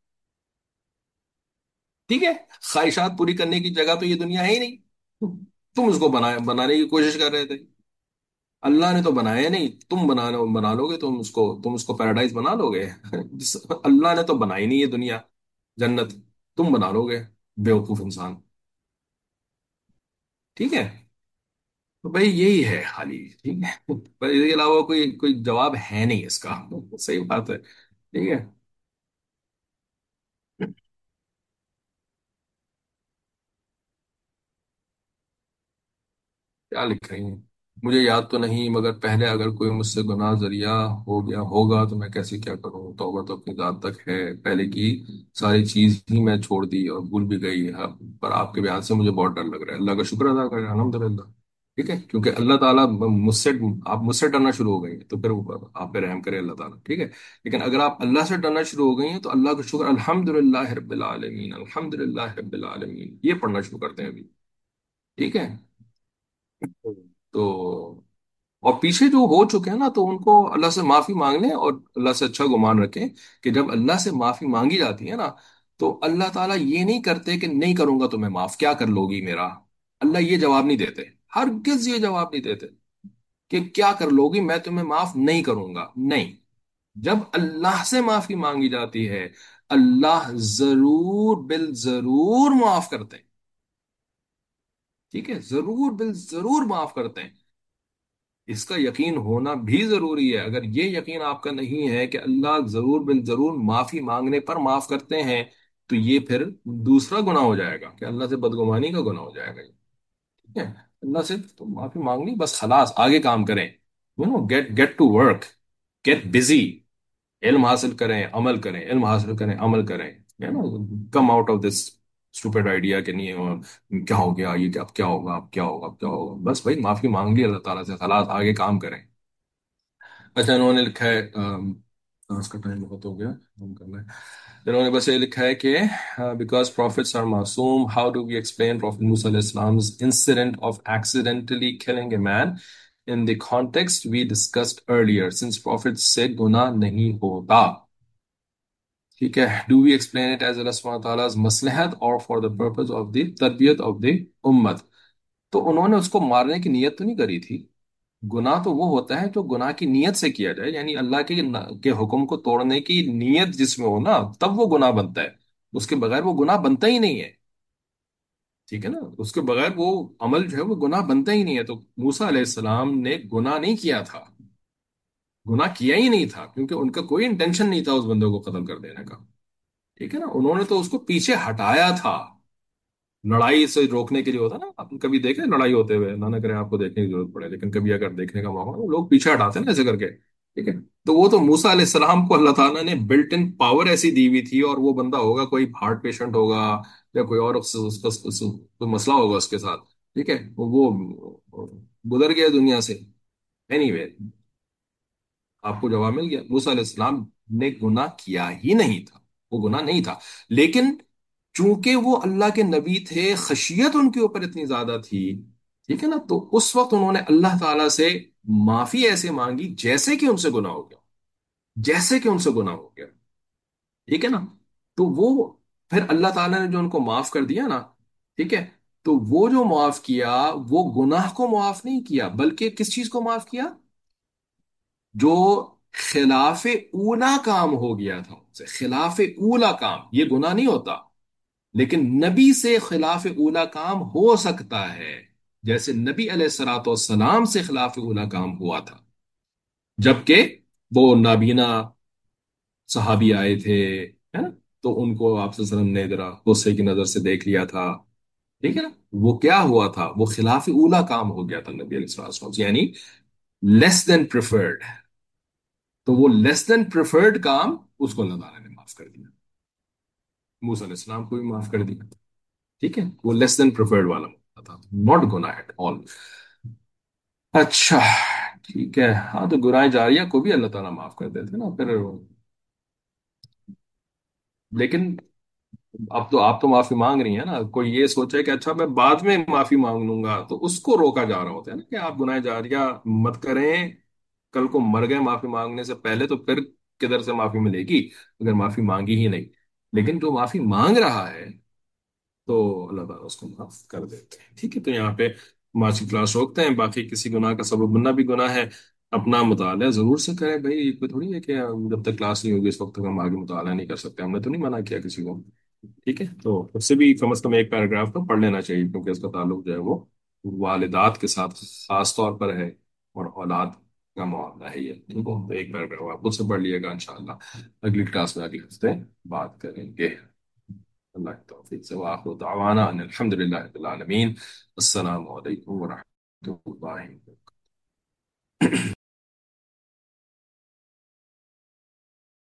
ठीक है। ख्वाहिशात पूरी करने की जगह तो ये दुनिया है ही नहीं। तुम उसको बना बनाने की कोशिश कर रहे थे। अल्लाह ने तो बनाया नहीं, तुम बना बना लोगे, तुम उसको तुम उसको पैराडाइज बना लोगे। जिस अल्लाह ने तो बनाई नहीं ये दुनिया, जन्नत, तुम बना लोगे, बेवकूफ इंसान। ठीक है। तो भाई यही है खाली। ठीक है। पर इसके अलावा कोई कोई जवाब है नहीं इसका। सही बात है। ठीक है। क्या लिख रही हैं? मुझे याद तो नहीं, मगर पहले अगर कोई मुझसे गुनाह जरिया हो गया होगा तो मैं कैसे क्या करूं? तौबा तो अपनी जात तक है, पहले की सारी चीज ही मैं छोड़ दी और भूल भी गई है, पर आपके बयान से मुझे बहुत डर लग रहा है। अल्लाह का शुक्र अदा करें, अल्हम्दुलिल्लाह। ठीक है, क्योंकि अल्लाह ताला मुझसे, आप मुझसे डरना शुरू हो गई हैं तो फिर वो आप पे रहम करे अल्लाह ताला। ठीक है। लेकिन अगर आप अल्लाह से डरना शुरू हो गई हैं तो अल्लाह का शुक्र, अल्हम्दुलिल्लाह रब्बिल आलमीन, अल्हम्दुलिल्लाह रब्बिल आलमीन, ये पढ़ना शुरू करते हैं अभी। ठीक है। तो और पीछे जो हो चुके हैं ना, तो उनको अल्लाह से माफी मांग लें और अल्लाह से अच्छा गुमान रखें कि जब अल्लाह से माफी मांगी जाती है ना, तो अल्लाह ताला ये नहीं करते कि नहीं करूंगा तुम्हें माफ, क्या कर लोगी मेरा। अल्लाह ये जवाब नहीं देते, हरगिज ये जवाब नहीं देते कि क्या कर लोगी, मैं तुम्हें माफ नहीं करूंगा, नहीं। जब अल्लाह से माफी मांगी जाती है, अल्लाह जरूर बिल जरूर माफ करते हैं। ठीक है, जरूर बिल जरूर माफ करते हैं। इसका यकीन होना भी जरूरी है। अगर ये यकीन आपका नहीं है कि अल्लाह जरूर बिल जरूर माफी मांगने पर माफ करते हैं, तो ये फिर दूसरा गुनाह हो जाएगा कि अल्लाह से बदगुमानी का गुनाह हो जाएगा। ठीक है। अल्लाह से तो माफी मांगनी बस, खलास, आगे काम करें। You know, get get to work, get busy. इल्म हासिल करें, अमल करें, इल्म हासिल करें, अमल करें। You know, come out of this stupid idea कि नहीं अ, क्या हो गया, ये क्या, अब क्या होगा, अब क्या होगा, अब क्या होगा। बस भाई माफी मांग ली अल्लाह ताला से, खलास, आगे काम करें। अच्छा, इन्होंने लिखा है, अम, आज का टाइम बहुत हो गया, हम करना है। इन्होंने बस ये लिखा है कि बिकॉज prophets are मासूम, how do we explain Prophet Musa Islam's incident of accidentally killing a man in the context we discussed earlier, since prophets से गुनाह नहीं होता। ठीक है। Do we explain it as अल्लाह सुब्हानहू व तआला's मसलहत और for the purpose of the तरबियत ऑफ द उम्मत। तो उन्होंने उसको मारने की नियत तो नहीं करी थी। गुनाह तो वो होता है जो गुनाह की नीयत से किया जाए, यानी अल्लाह के के हुक्म को तोड़ने की नीयत जिसमें हो ना, तब वो गुनाह बनता है। उसके बगैर वो गुनाह बनता ही नहीं है। ठीक है ना। उसके बगैर वो अमल जो है वो गुनाह बनता ही नहीं है। तो मूसा अलैहिस्सलाम ने गुनाह नहीं किया था, गुनाह किया ही नहीं था, क्योंकि उनका कोई इंटेंशन नहीं था उस बंदे को कत्ल कर देने का। ठीक है ना। उन्होंने तो उसको पीछे हटाया था, लड़ाई से रोकने के लिए। होता ना, आप कभी देखे लड़ाई होते हुए, ना ना करे आपको देखने की जरूरत पड़े, लेकिन कभी अगर देखने का मौका हो, लोग पीछे हटाते हैं ना ऐसे करके। ठीक है। तो वो तो मूसा अलैहिस्सलाम को अल्लाह ताला ने बिल्ट इन पावर ऐसी दी हुई थी, और वो बंदा होगा कोई हार्ट पेशेंट होगा, या कोई और उस- उसका उस, उस, कोई मसला होगा उसके साथ। ठीक है। वो गुजर गया दुनिया से। एनीवे, आपको जवाब मिल गया, मूसा अलैहिस्सलाम ने गुनाह किया ही नहीं था। وہ گناہ نہیں تھا، لیکن چونکہ وہ اللہ کے نبی تھے، خشیت ان کے اوپر اتنی زیادہ تھی، ٹھیک ہے نا، تو اس وقت انہوں نے اللہ تعالیٰ سے معافی ایسے مانگی جیسے کہ ان سے گناہ ہو گیا، جیسے کہ ان سے گناہ ہو گیا، ٹھیک ہے نا، تو وہ پھر اللہ تعالیٰ نے جو ان کو معاف کر دیا نا، ٹھیک ہے، تو وہ جو معاف کیا، وہ گناہ کو معاف نہیں کیا، بلکہ کس چیز کو معاف کیا؟ جو خلاف اولا کام ہو گیا تھا ان سے، خلاف اولا کام یہ گناہ نہیں ہوتا، لیکن نبی سے خلاف اولا کام ہو سکتا ہے، جیسے نبی علیہ السلاۃ والسلام سے خلاف اولا کام ہوا تھا، جبکہ وہ نابینا صحابی آئے تھے، ہے نا، تو ان کو آپ صلی اللہ علیہ وسلم نے ذرا غصے کی نظر سے دیکھ لیا تھا، ٹھیک ہے نا، وہ کیا ہوا تھا؟ وہ خلاف اولا کام ہو گیا تھا نبی علیہ الصلوۃ والسلام سے، یعنی لیس دین پریفرڈ، تو وہ لیس دین پریفرڈ کام اس کو اللہ تعالیٰ نے معاف کر دیا، موسیٰ علیہ السلام کو بھی معاف کر دیا، ٹھیک ہے، وہ لیس دین پریفرڈ والا معاملہ تھا، ناٹ گناہ ایٹ آل۔ اچھا، ٹھیک ہے، ہاں تو گناہ جاریہ کو بھی اللہ تعالیٰ معاف کر دیتے نا پھر، لیکن اب تو آپ تو معافی مانگ رہی ہیں نا، کوئی یہ سوچے کہ اچھا میں بعد میں معافی مانگ لوں گا، تو اس کو روکا جا رہا ہوتا ہے نا کہ آپ گناہ جاریہ مت کریں، کل کو مر گئے معافی مانگنے سے پہلے تو پھر کدھر سے معافی ملے گی اگر معافی مانگی ہی نہیں، لیکن جو معافی مانگ رہا ہے تو اللہ تعالیٰ اس کو معاف کر دیتے ہیں، ٹھیک ہے، تو یہاں پہ معاشی کی کلاس روکتے ہیں، باقی کسی گناہ کا سبب بننا بھی گناہ ہے، اپنا مطالعہ ضرور سے کریں بھائی، یہ کوئی تھوڑی ہے کہ جب تک کلاس نہیں ہوگی اس وقت تک ہم آگے مطالعہ نہیں کر سکتے، ہم نے تو نہیں منع کیا کسی کو، ٹھیک ہے، تو اس سے بھی کم از کم ایک پیراگراف تو پڑھ لینا چاہیے، کیونکہ اس کا تعلق جو ہے وہ والدات کے ساتھ خاص طور پر ہے، اور اولاد کا معاملہ ہے یہ، ٹھیک ہے، تو ایک پیراگراف آپ خود سے پڑھ لیے گا، انشاءاللہ اگلی کلاس میں اگلے ہفتے بات کریں گے، اللہ کے توفیق سے، وآخر دعوانا ان الحمد للہ رب العالمین، السلام علیکم ورحمۃ اللہ